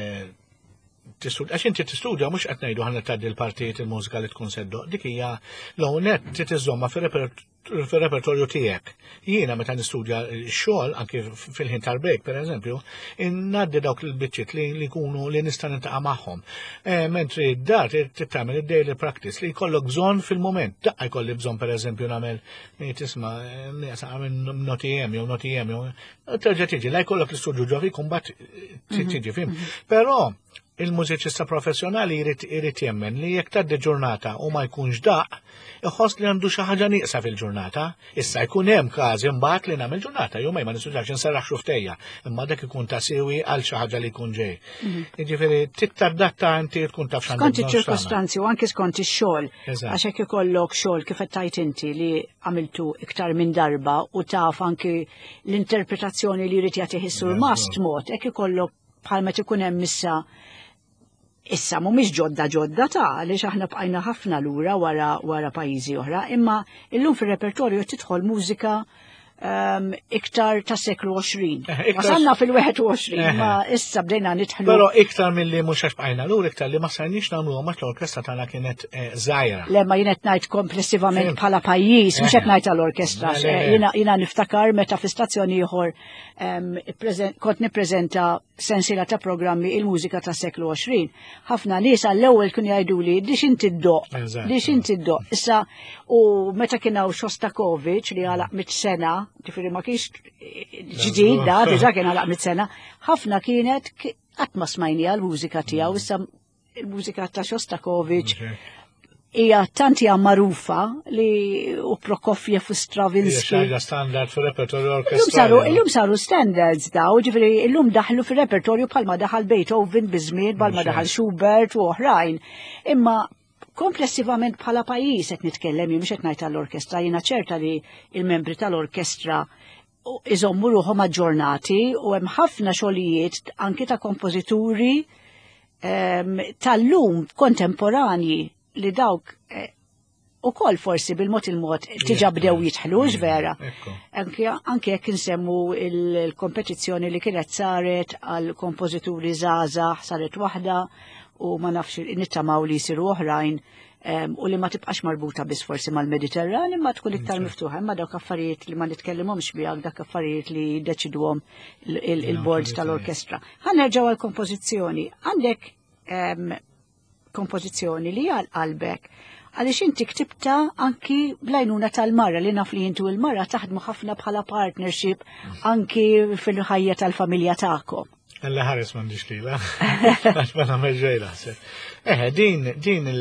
tistudja, għax inti tistudja mhux qed ngħidu ħanna tgħaddi l-partijiet il-mużika li tkun seddoq. Dik hija l-hawnhekk trid iżomma fir-repertorju tiegħek. Jiena meta nistudja x-xogħol anke fil-ħin tal-break pereżempju, ngħaddi dawk il-biċċiet li jkunu li nista' nintaqa' magħhom. Mentri d-dar trid tagħmel id-daily practice li jkollok bżonn fil-mument. Daqqa jkolli bżonn pereżempju nagħmel tisma' nagħmel noti hemm jew noti hemm jew terġa' tiġi la jkollok l-istudju ġovi mbagħad tiġi fim. Però il-mużiċista professjonali jrid jemmen li jekk tgħaddi ġurnata u ma jkunx daq, iħoss li għandu xi ħaġa nieqsa fil-ġurnata. Issa jkun hemm każi mbagħad li nagħmel ġurnata jew ma nistudjax inserraħ xuftejja, imma dak ikun ta' siewi għal xi ħaġa li jkun ġej. Jiġifieri tittardatta inti tkun taf x'għandek. Skont iċ-ċirkostanzi u anke skont ix-xogħol. Għax hekk ikollok xogħol kif qed tajt inti li għamiltu iktar minn darba u taf anke l-interpretazzjoni li jrid jagħtih is-sur mast mod, hekk ikollok bħalma ikun hemm issa Issa mhumiex ġodda ġodda ta' għaliex aħna bqajna ħafna lura wara wara pajjiżi oħra, imma illum fir-repertorju tidħol mużika iktar ta' seklu għoxrin. Wasalna fil-wieħed u għoxrin, ma issa bdejna nidħlu. Però iktar milli mhux għax bqajna lura iktar li ma sarniex nagħmluha ma l-orkestra tagħna kienet żgħira. Le ma jien qed ngħid komplessivament bħala pajjiż, mhux qed ngħid għall-orkestra. Jiena niftakar meta fi stazzjoni ieħor kont nippreżenta sensiela ta' programmi il-mużika ta' seklu għoxrin. Ħafna nies għall-ewwel kienu jgħiduli dix inti ddoq, dix inti ddoq. Issa u meta kien hawn Shostakovich li għalaq mit-sena, tifiri ma kienx ġdid da, diġà kien għalaq mit-sena, ħafna kienet qatt ma smajnija l-mużika tiegħu, issa il-mużika ta' Shostakovich hija tanti magħrufa li u Prokofjev u Stravinsky. Hija standard fir-repertorju orkestrali. Illum saru standards daw, ġifieri illum daħlu fir-repertorju bħalma daħal Beethoven biżmien, bħalma daħal Schubert u oħrajn. Imma komplessivament bħala pajjiż qed nitkellem mhux qed ngħid tal-orkestra, jiena ċerta li il-membri tal-orkestra iżommu ruħhom aġġornati u hemm ħafna xogħlijiet anke ta' kompożituri tal-lum kontemporanji li dawk u koll forsi bil-mod il-mod tiġa bdew jitħlux vera. Anke jekk insemmu il-kompetizzjoni li kienet saret għal kompożituri żgħażagħ saret waħda u ma nafx nittamaw li jsiru oħrajn u li ma tibqax marbuta biss forsi mal-Mediterran imma tkun iktar miftuħa imma dawk affarijiet li ma nitkellimhomx bihom dak affarijiet li jiddeċiduhom il-boards tal-orkestra. Ħanerġgħu għall-kompożizzjoni. Għandek kompożizzjoni li għal qalbek għaliex inti ktibta anki blajnuna tal-marra li naf li jintu il-marra taħdmu ħafna bħala partnership anki fil-ħajja tal-familja tagħkom. Alla ħares m'għandix lila, għax ma nagħmel ġejla. Eh, din din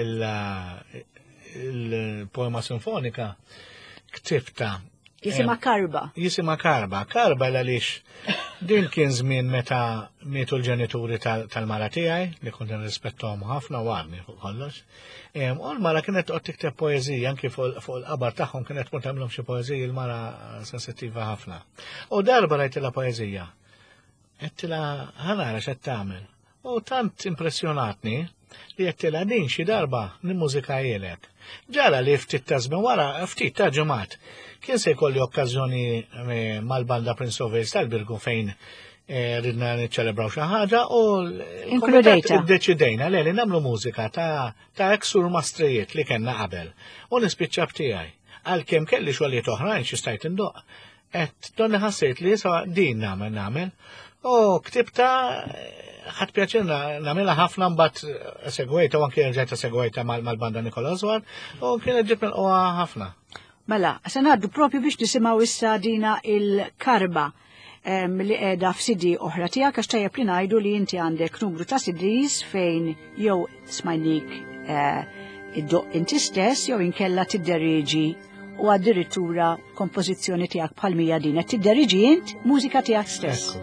il-poema sinfonika ktibta. Jisima Karba. Jisima Karba. Karba għaliex din kien żmien meta mietu l-ġenituri tal-mara tiegħi li kont nirrispettom ħafna u għadni fuq kollox. U l-mara kienet qed tikteb poeżija anki fuq il-qabar tagħhom kienet tkun tagħmlhom xi poeżija l-mara sensittiva ħafna. U darba rajtilha poeżija. Qedtilha ħanara x'qed tagħmel. U tant impressjonatni li qedtilha din xi darba nimmużikajilek. Ġara li ftit ta' żmien wara ftit ta' ġimgħat kien se jkolli okkażjoni mal-banda Prince of Wales tal-Birgu fejn ridna niċċelebraw xi ħaġa u iddeċidejna li li nagħmlu mużika ta' ta' Eksur Mastrijiet li kellna qabel u nispiċċa b'tiegħi. Għalkemm kelli xogħlijiet oħrajn xi stajt indoq. Qed donni ħassejt li sa din nagħmel nagħmel u ktibta ħadd pjaċir nagħmilha ħafna mbagħad segwejta u anke rġajta segwejta mal-banda Nikola Żwar u kienet ġib milquha ħafna. Mela, se ngħaddu propju biex nisimgħu issa dina il-Karba li qiegħda f'Sidi oħra tiegħek għax tajjeb li ngħidu li inti għandek numru ta' C Ds fejn jew smajnik iddoq inti stess jew inkella tidderriġi u addirittura kompożizzjoni tiegħek bħal mija din qed tidderriġi int mużika tiegħek stess.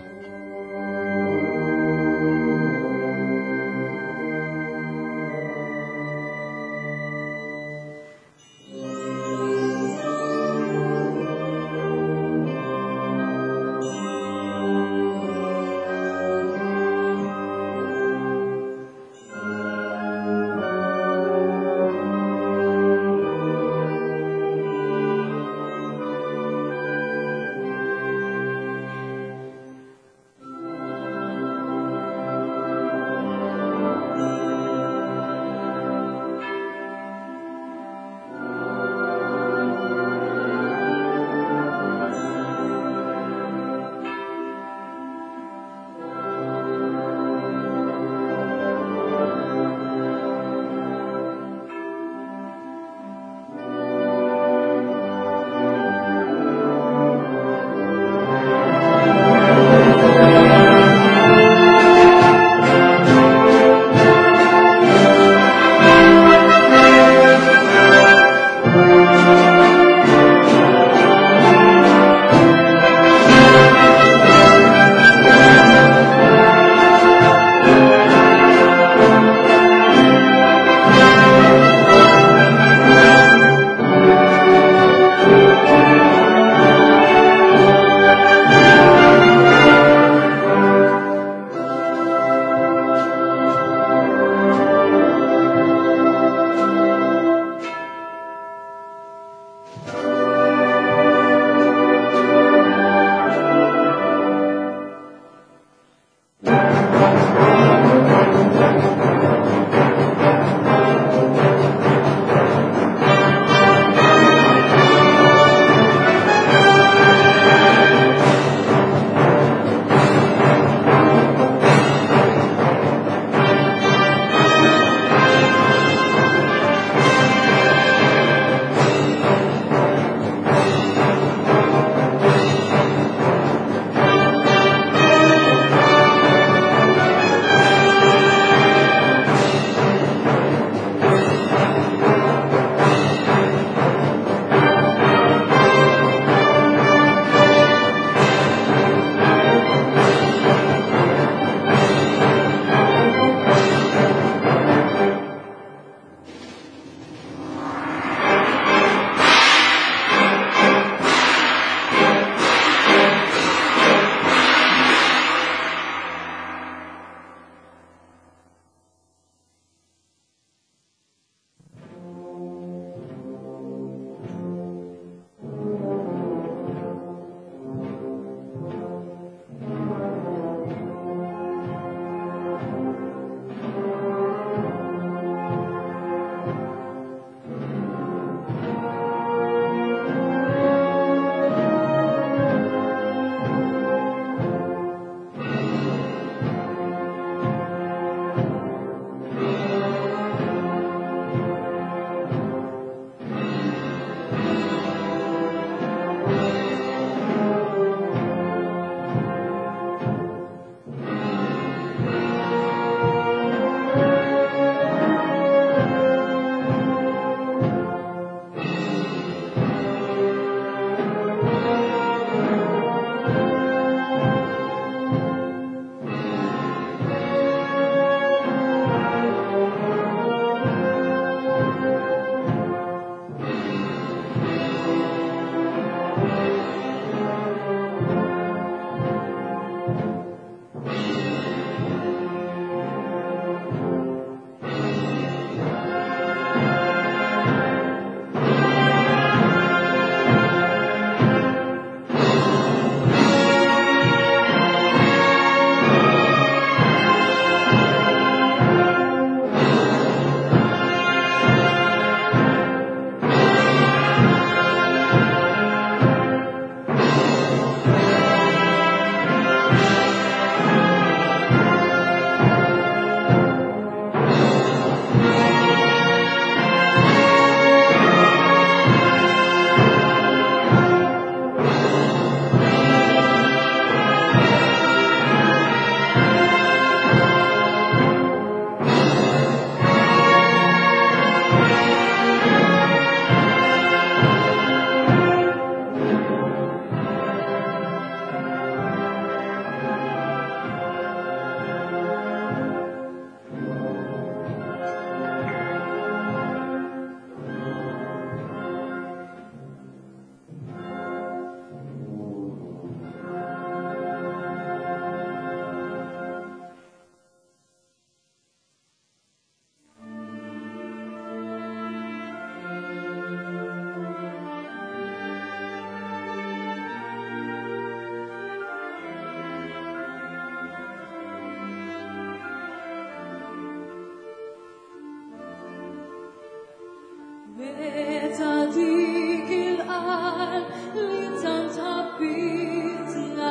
Meta dik il-qal li tant ħabbitna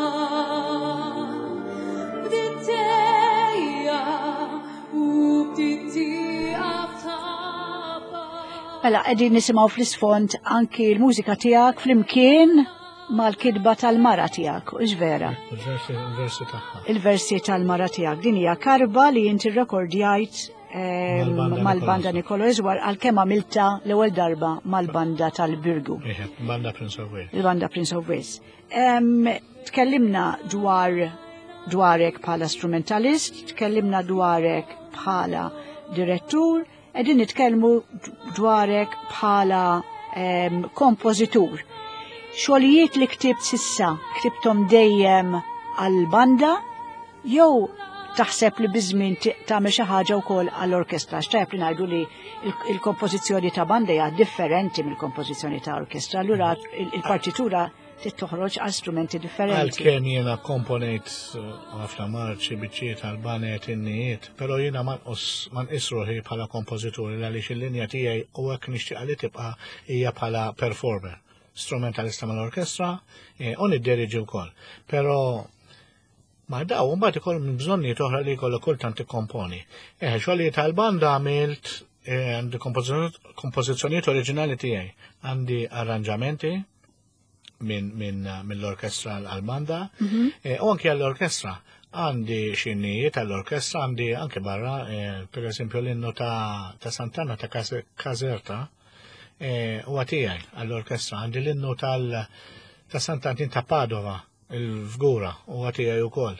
bdiet tejja u bdiet tieqaf taba. Mela qegħdin nisimgħu fl-isfond anki l-mużika tiegħek flimkien mal-kidba tal-mara tiegħek, u vera. Il-versi tagħha. Il-versi tal-mara tiegħek din hija karba li inti rrekordjajt mal-banda Nikolo Iżwar għalkemm għamilta l-ewwel darba mal-banda tal-Birgu. Banda Prince of Wales. Il-banda Prince of Wales. Tkellimna dwar dwarek bħala strumentalist, tkellimna dwarek bħala direttur, qegħdin nitkellmu dwarek bħala kompożitur. Xogħlijiet li ktibt sissa, ktibtom dejjem għall-banda jew taħseb li biżmien tagħmel xi ħaġa wkoll għall-orkestra. X'tajb li ngħidu li l-kompożizzjoni ta' banda hija differenti mill-kompożizzjoni ta' orkestra. Allura il-partitura tittoħroġ għal strumenti differenti. Għalkemm jiena komponejt ħafna marċi biċċiet għall-banet innijiet, però jiena ma nqis ruħi bħala kompożitur għaliex il-linja tiegħi u hekk nixtieq li tibqa' hija bħala performer, strumentalista mal-orkestra u niddiriġi wkoll. Però ma daw, mbagħad ikollhom bżonni toħra li jkollok kultant tikkomponi. Eh, xogħlijiet tal-banda għamilt għandi kompożizzjonijiet oriġinali tiegħi. Għandi arranġamenti minn mill-orkestra għall-banda u anke għall-orkestra. Għandi xinnijiet għall-orkestra, għandi anke barra, per esempio l-innu ta' Sant'Anna ta' Caserta u għatijaj għall-orkestra. Għandi l-innu ta' Sant'Antin ta' Padova, il-fgura u għatijaj u kol.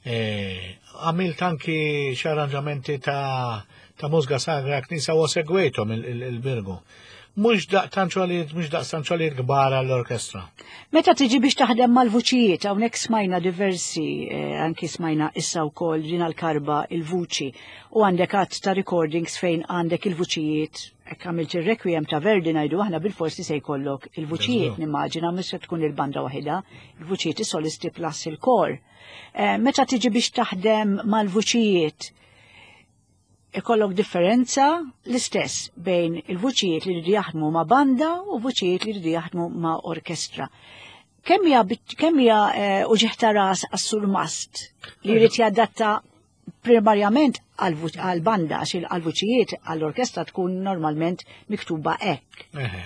Għamilt anki xarranġamenti ta' mużga sagra knisa u segwejtom il-Birgu. Mux daq tanċoliet, mux daq tanċoliet gbar għall-orkestra. Meta tiġi biex taħdem mal-vuċijiet, hawnhekk smajna diversi, anki smajna issa wkoll din għall-karba il-vuċi, u għandek għadd ta' recordings fejn għandek il-vuċijiet, hekk għamilt ir-requiem ta' Verdi ngħidu aħna bil-forsi se jkollok il-vuċijiet nimmaġina mhux se tkun il-banda waħda, il-vuċijiet is-solisti plus il-kor. Meta tiġi biex taħdem mal-vuċijiet, ikollok differenza l-istess bejn il-vuċijiet li rridu jaħdmu ma' banda u vuċijiet li rridu jaħdmu ma' orkestra. Kemm hija uġieħ ta' ras għas-surmast li jrid jadatta primarjament għal-banda għax għal-vuċijiet għall-orkestra tkun normalment miktuba hekk.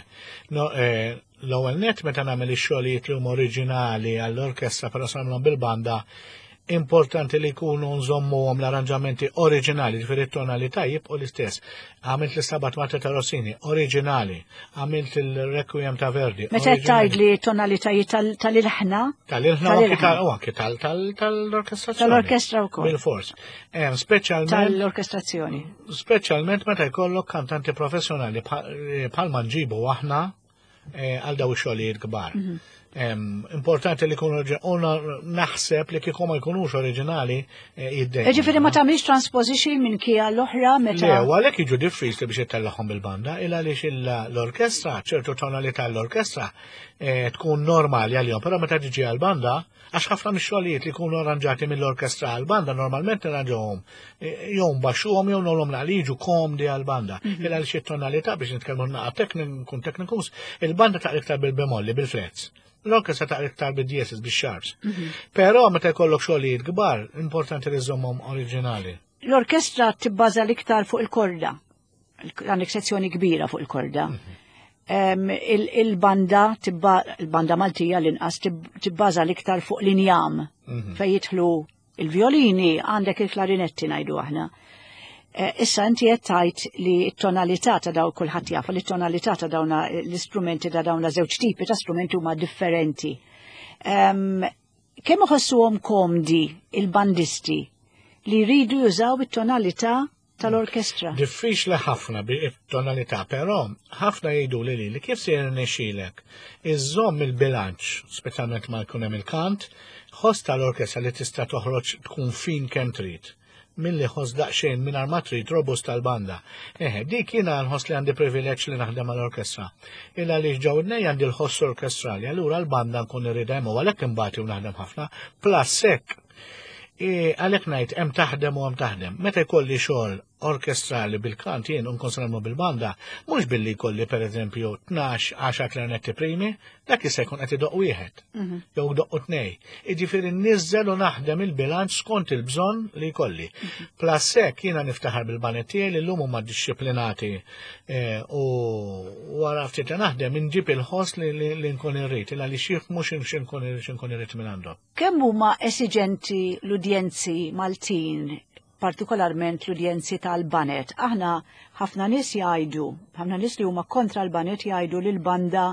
L-ewwel net meta nagħmel ix-xogħlijiet li huma oriġinali għall-orkestra però samlhom bil-banda importanti li jkunu nżommuhom l-arranġamenti oriġinali, ġifieri t-tonalità jibqgħu l-istess. Għamilt l-Stabat Mater ta' Rossini, oriġinali. Għamilt il-Requiem ta' Verdi. Meta tgħid li tonalitajiet tal-ilħna? Tal-ilħna u anke tal-orkestrazzjoni. Tal-orkestra wkoll. Bil-fors. Speċjalment tal-orkestrazzjoni. Speċjalment meta jkollok kantanti professjonali bħalma nġibu aħna għal daw ix-xogħlijiet kbar. Importanti li kunu naħseb li kieku ma jkunux oriġinali jiddejn. Ġifieri ma tagħmilx transposition minn kija l-oħra meta. Le, għalhekk jiġu diffiċli biex jittellagħhom bil-banda, il għaliex l-orkestra, ċertu tonalità l-orkestra tkun normali għalihom, però meta tiġi għall-banda, għax ħafna mix-xogħlijiet li jkunu arranġati mill-orkestra għall-banda normalment nirranġawhom jew baxxuhom jew nagħmluhom li jiġu komdi għall-banda. Il għaliex it-tonalità biex nitkellmu naqa' kun teknikus, il-banda taqra iktar bil-bemolli, bil-flets. L-orkestra ta' iktar bid-dieses bix-sharps. Però meta jkollok xogħlijiet kbar, importanti li żommhom oriġinali. L-orkestra tibbaża l-iktar fuq il-korda. Għandek sezzjoni kbira fuq il-korda. Il-banda il-banda Maltija l-inqas tibbaża l-iktar fuq l-injam fejn jidħlu il-violini għandek il-klarinetti ngħidu aħna. Issa inti qed tgħid li t-tonalità ta' dawn kulħadd jafa li t-tonalità ta' dawn l-istrumenti ta' dawn żewġ tipi ta' strumenti huma differenti. Kemm iħossuhom komdi il-bandisti li jridu jużaw it-tonalità tal-orkestra? Diffiċli ħafna bit-tonalità, però ħafna jgħidu li li kif se jirnexxielek iżżomm il-bilanċ, speċjalment ma jkun hemm il-kant, ħoss tal-orkestra li tista' toħroġ tkun fin kemm trid. Milli ħoss daqsxejn mingħajr ma trid robust tal-banda. Eħe, dik jiena nħoss li għandi privileġġ li naħdem għall-orkestra. Illa li ġewdnej għandi l-ħoss orkestrali, allura l-banda nkun irridha hemm u għalhekk imbagħad u naħdem ħafna. Plus hekk għalhekk ngħid hemm taħdem u hemm taħdem. Meta jkolli xogħol orkestrali bil-kant jien unkonsolmu bil-banda, mhux billi kolli pereżempju tnax għaxar klarinetti primi, dak jista' jkun qed idoq wieħed. Jew doqqu tnej. Jiġifieri nniżżel u naħdem il-bilanċ skont il-bżonn li jkolli. Plus hekk jiena niftaħar bil-banet tiegħi li llum huma dixxiplinati u wara ftit naħdem inġib il-ħoss li nkun irrid, il għaliex mhux inkun irrid minn għandhom. Kemm huma esiġenti l-udjenzi Maltin, partikolarment l-udjenzi tal-banet? Aħna ħafna nies jgħidu, ħafna nies li huma kontra l-banet jgħidu li l-banda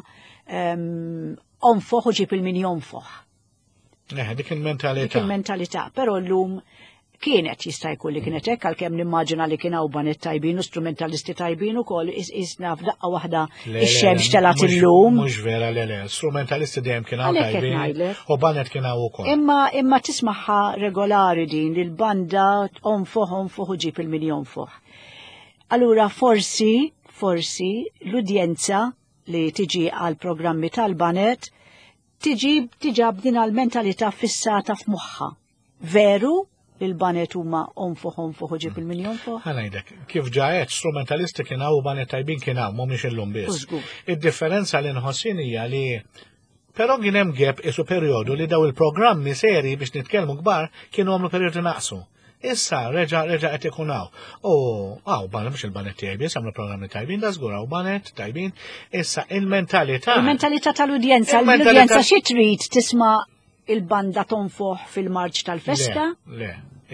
onfoħ u ġib il-min jonfoħ. Eh, dik il-mentalità. Dik il-mentalità, però llum kienet jista' jkun li kienet hekk għalkemm nimmaġina li kien hawn banet tajbin u strumentalisti tajbin ukoll isna f'daqqa waħda ix-xemx telat illum. Mhux vera le le, strumentalisti dejjem kien hawn tajbin u banet kien hawn ukoll. Imma imma tismaħħa regolari din li l-banda onfoħ onfoħ u ġib il-min jonfoħ. Allura forsi, forsi l-udjenza li tiġi għal programmi tal-banet tiġi tiġab din għal-mentalità fissata f'moħħa. Veru? il-banet huma onfoħ onfoħ ġib il-min jonfoħ? Ħanajdek, kif ġajet strumentalisti kien hawn u banet tajbin kien hawn, mhumiex illum biss. Id-differenza li nħossin hija li però kien hemm gap isu perjodu li daw il-programmi seri biex nitkellmu kbar kienu għamlu perjodu naqsu. Issa reġa' reġa' qed ikun hawn. U hawn banet mhux il-banet tiegħi biss għamlu programmi tajbin da żgur hawn banet tajbin. Issa il-mentalità. Il-mentalità tal-udjenza, l-udjenza xi trid tisma' il-banda tonfoħ fil-marġ tal-festa? Le,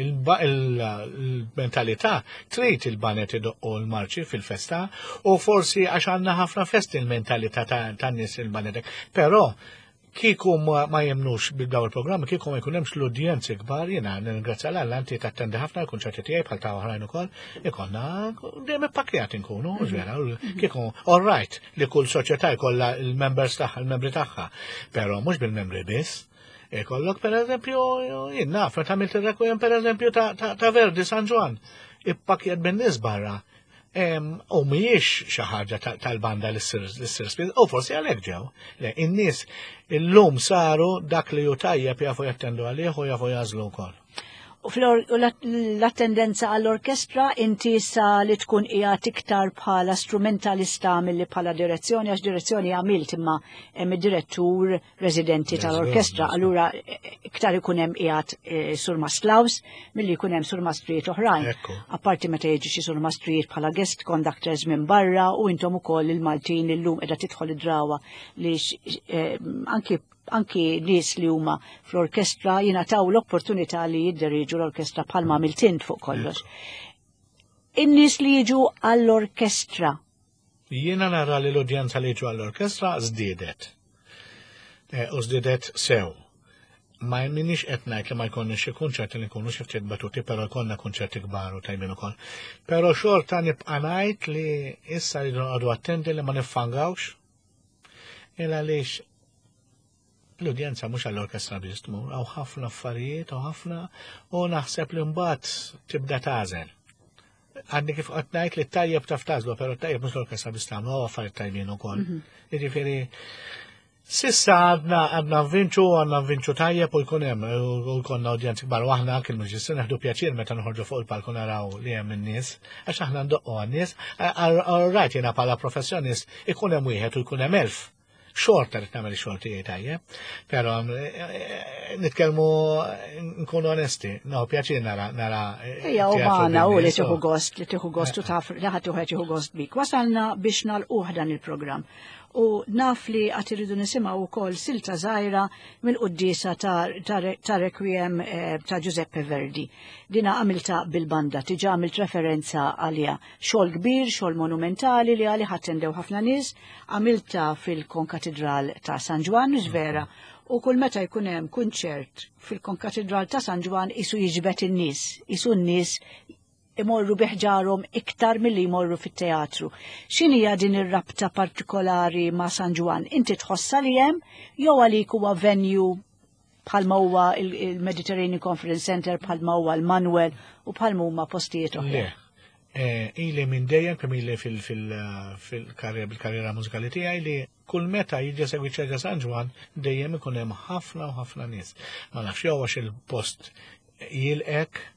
il-mentalità trid il-banet idoqqu l-marċi fil-festa u forsi għax għandna ħafna festi il-mentalità tan-nies il-banetek. Però kieku ma jemnux b'daw il-programmi, kieku ma jkun hemmx l-udjenzi kbar, jiena ningrazzja l-Alla inti tattendi ħafna l-kunċerti tiegħi bħal ta' oħrajn ukoll, ikonna dejjem ippakjat inkunu, vera, kieku all right li kull soċjetà jkollha il-members tagħha, il-membri tagħha, però mhux bil-membri biss. Kollok per eżempju, jinnaf, ta' għamilt il-rekwijem per eżempju ta' Verdi San Juan, ippakjat bin-nies barra. U mhijiex xi ħaġa tal-banda l-issir spiż, u forsi għalhekk ġew. In-nies illum saru dak li ju tajjeb jafu jattendu għalih u jafu jażlu wkoll. U l-attendenza għall-orkestra inti sa li tkun qiegħed iktar bħala strumentalista milli bħala direzzjoni, għax direzzjoni għamilt imma hemm id-direttur residenti tal-orkestra, allura iktar ikun hemm qiegħed sur Maslaws milli jkun hemm sur mastrijiet oħrajn. Apparti meta jiġi xi sur mastrijiet bħala guest conductors minn barra u intom ukoll il-Maltin illum qiegħda tidħol id-drawa li anki anki nies li huma fl-orkestra jingħataw l-opportunità li jiddiriġu l-orkestra bħalma miltint fuq kollox. In-nies li jiġu għall-orkestra. Jiena nara li l-udjenza li jiġu għall-orkestra żdiedet. U żdiedet sew. Ma minix qed ngħid li ma jkollniex xi kunċerti li nkunu xi ftit batuti, però jkollna kunċerti kbar u tajbin ukoll. Però xorta nibqa' ngħid li issa jridu noqogħdu attenti li ma niffangawx. Il għaliex l-udjenza mhux għall-orkestra biss tmur, hawn ħafna affarijiet u ħafna u naħseb li mbagħad tibda tażel. Għandi kif qed ngħid li tajjeb taf tażlu, però tajjeb mhux l-orkestra biss tagħmlu huwa affarijiet tajbin ukoll. Jiġifieri sissa għadna għadna nvinċu għandna nvinċu tajjeb u jkun hemm u jkollna udjenzi kbar u aħna anke l-muġissin neħdu pjaċir meta noħorġu fuq il-palku naraw li hemm in-nies għax aħna ndoqqu għan-nies. Rajt jiena bħala professjonist ikun hemm wieħed u jkun hemm elf. Xorta li t-namel xorti tajjeb, pero nitkelmu nkunu onesti, no, pjaċir nara, nara. Ija, u maħna u li tiħu gost, li tiħu gost u taf, liħat uħet tiħu gost bik. Wasalna biex nal-uħ dan il-program. U naf li għat irridu nisimaw u kol silta zaħira mill-qoddisa ta' rekwiem ta' Giuseppe Verdi. Dina għamilta bil-banda, tiġa għamilt referenza għalija. Xol kbir, xol monumentali li għali ħattendew ħafna nis, għamilta fil-konkatedral ta' San Juan, vera. U kull meta jkun hemm kunċert fil-konkatedral ta' San Juan isu jiġbet in-nies, isu n-nies imorru biħġarhom iktar milli jmorru fit-teatru. X'inhija din ir-rabta partikolari ma' San Juan? Inti tħossa li hemm jew għalik huwa venue bħalma huwa il-Mediterranean Conference Center, bħalma huwa l-Manuel u bħalma huma postijiet oħra? Le, ili minn dejjem kemm ili fil-karriera bil-karriera mużikali tiegħi li kull meta jiġi segwi ċerka San Juan dejjem ikun hemm ħafna u ħafna nies. Ma nafx jew għax il-post jilqek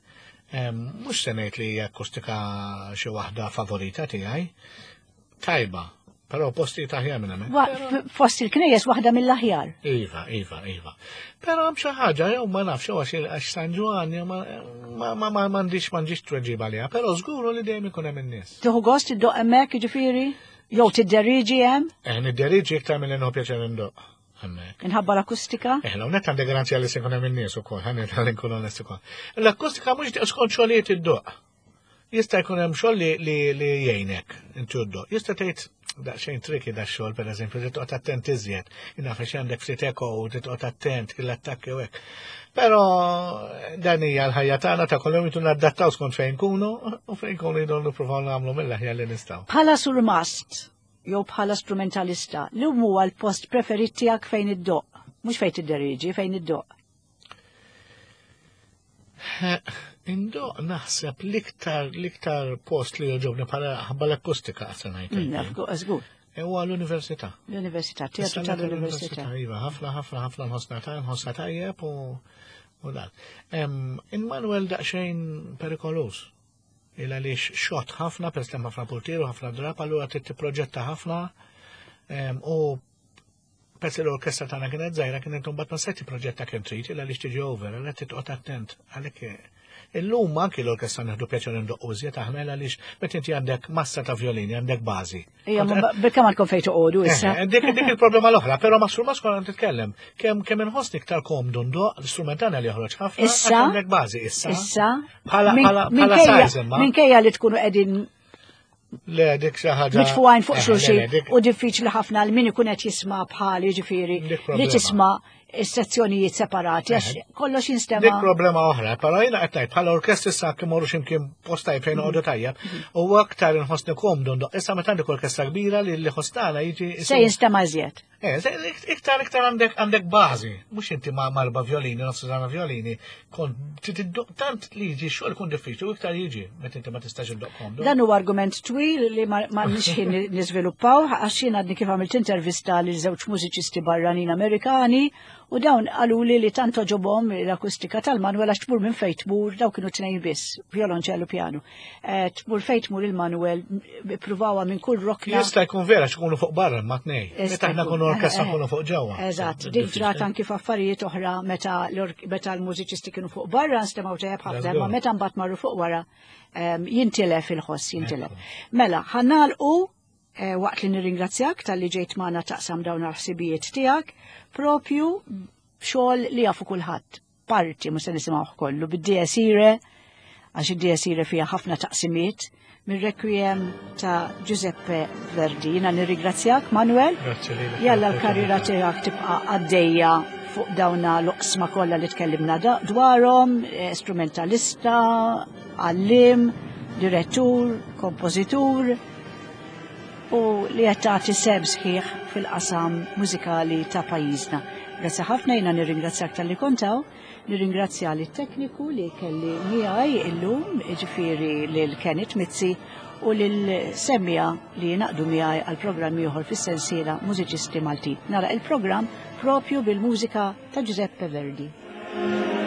Mux senajt li akustika xi waħda favorita tiegħi. Tajba, però posti taħjar minn hemm. Fost il-knejjes waħda mill-aħjar. Iva, iva, iva. Però hemm xi ħaġa jew ma nafx jew għax San Ġuani ma m'għandix m'għandix tweġiba għaliha, però żguru li dejjem ikun hemm in-nies. Tieħu gost iddoq hemmhekk jiġifieri? Jew tidderriġi hemm? Eh, nidderriġi iktar milli nħobb pjaċir indoq hemmhekk. Inħabba l-akustika? Eh, hawnhekk għandek garanzja li se jkun hemm in-nies ukoll, ħanet għal inkun onest ukoll. L-akustika mhux skont xogħlijiet iddoq. Jista' jkun hemm xogħol li li jgħinek inti iddoq. Jista' tgħid daqsxejn triki da xogħol pereżempju li toqgħod attent iżjed. Inaf għax għandek ftit eko u toqgħod attent l-attakki u hekk. Però dan hija l-ħajja tagħna ta' kuljum jitu nadattaw skont fejn kunu u fejn kunu jdu nippruvaw nagħmlu mill-aħjar li nistgħu. Bħala sur mast jew bħala strumentalista, li huwa l-post preferit tiegħek fejn iddoq? Mhux fejn tidderriġi, fejn iddoq. Indoq naħseb l-iktar l-iktar post li joġobni bħala l-akustika għasra ngħid. Żgur. Huwa l-università. L-università, teatru tal-università. Iva, ħafna ħafna ħafna nħossna ta' nħossna tajjeb u u dan. In-Manuel daqsxejn perikolus. Il għaliex xott ħafna, peress ħafna pultieru, ħafna drap, allura trid tipproġetta ħafna u peress l-orkestra tagħna kienet żgħira kienet imbagħad ma seti proġetta kemm trid il għaliex tiġi over, għalhekk titqgħod attent għalhekk illum anki l-orkestra neħdu pjaċir indoqqu żjed aħna għaliex meta inti għandek massa ta' violini, għandek bażi. Ija, bil-kemm għandkom fejn toqgħodu issa. Dik il-problema l-oħra, però ma' Sur Maskol għand titkellem kemm kemm inħossni iktar komdu ndoq l-istrument tagħna li joħroġ ħafna għandek bażi issa. Issa. Bħala bħala sajż imma. Minkejja li tkunu qegħdin Le, dik xi ħaġa. mitfuqajn fuq xulxin u diffiċli ħafna l min ikun qed jisma' bħal jiġifieri li tisma' is-sezzjonijiet separati għax kollox jinstema'. Dik problema oħra, però jiena qed ngħid bħala orkestri sa kemm morru x'imkien postaj fejn noqogħdu tajjeb u aktar inħossni komdu ndoq. Issa meta għandek orkestra kbira li li ħostana jiġi. Se jinstema' iżjed. Eh, iktar iktar għandek għandek bażi, mhux inti ma' marba violini, nofs żana violini, kon tant li jiġi xogħol kun diffiċli u iktar jiġi meta inti ma tistax iddoq komdu. Dan huwa argument twil li ma nixħin niżviluppaw għax jien għadni kif għamilt intervista li żewġ mużiċisti barranin Amerikani u dawn qalu li li tant ġobhom l-akustika tal-Manuel għax tmur minn fejn tmur daw kienu tnejn biss, violonċello pjanu. Tmur fejn tmur il-Manuel ippruvawha minn kull rokna. Jista' jkun vera x'kunu fuq barra ma tnej. Meta aħna kunu orkestra kunu fuq ġewwa. Eżatt, dik ġrat anki f'affarijiet oħra meta l-mużiċisti kienu fuq barra nstemaw ġejjeb ħafna, ma meta mbagħad marru fuq wara jintilef il-ħoss jintilef. Mela, ħannalqu waqt li nirringrazzjak tal-li ġejt magħna taqsam dawn il-ħsibijiet tiegħek propju xogħol li jafu kulħadd. Parti mhux se nisimgħuh kollu bid-D S Ire għax id-D S Ire fiha ħafna taqsimiet mir-requiem ta' Giuseppe Verdi. Jiena nirringrazzjak Manuel. Jalla l-karriera tiegħek tibqa' għaddejja fuq dawna l-oqsma kollha li tkellimna dwarhom, strumentalista, għallim, direttur, kompożitur u li qed tagħti seb sħiħ fil-qasam mużikali ta' pajjiżna. Grazzi ħafna jiena nirringrazzjak tal-li kontaw, nirringrazzja li tekniku li kelli miegħi illum, ġifieri lil Kenneth Mizzi u lil Semmija li naqdu miegħi għal programm ieħor fis-sensiela Mużiċisti Maltin. Nara il-programm propju bil-mużika ta' Giuseppe Verdi.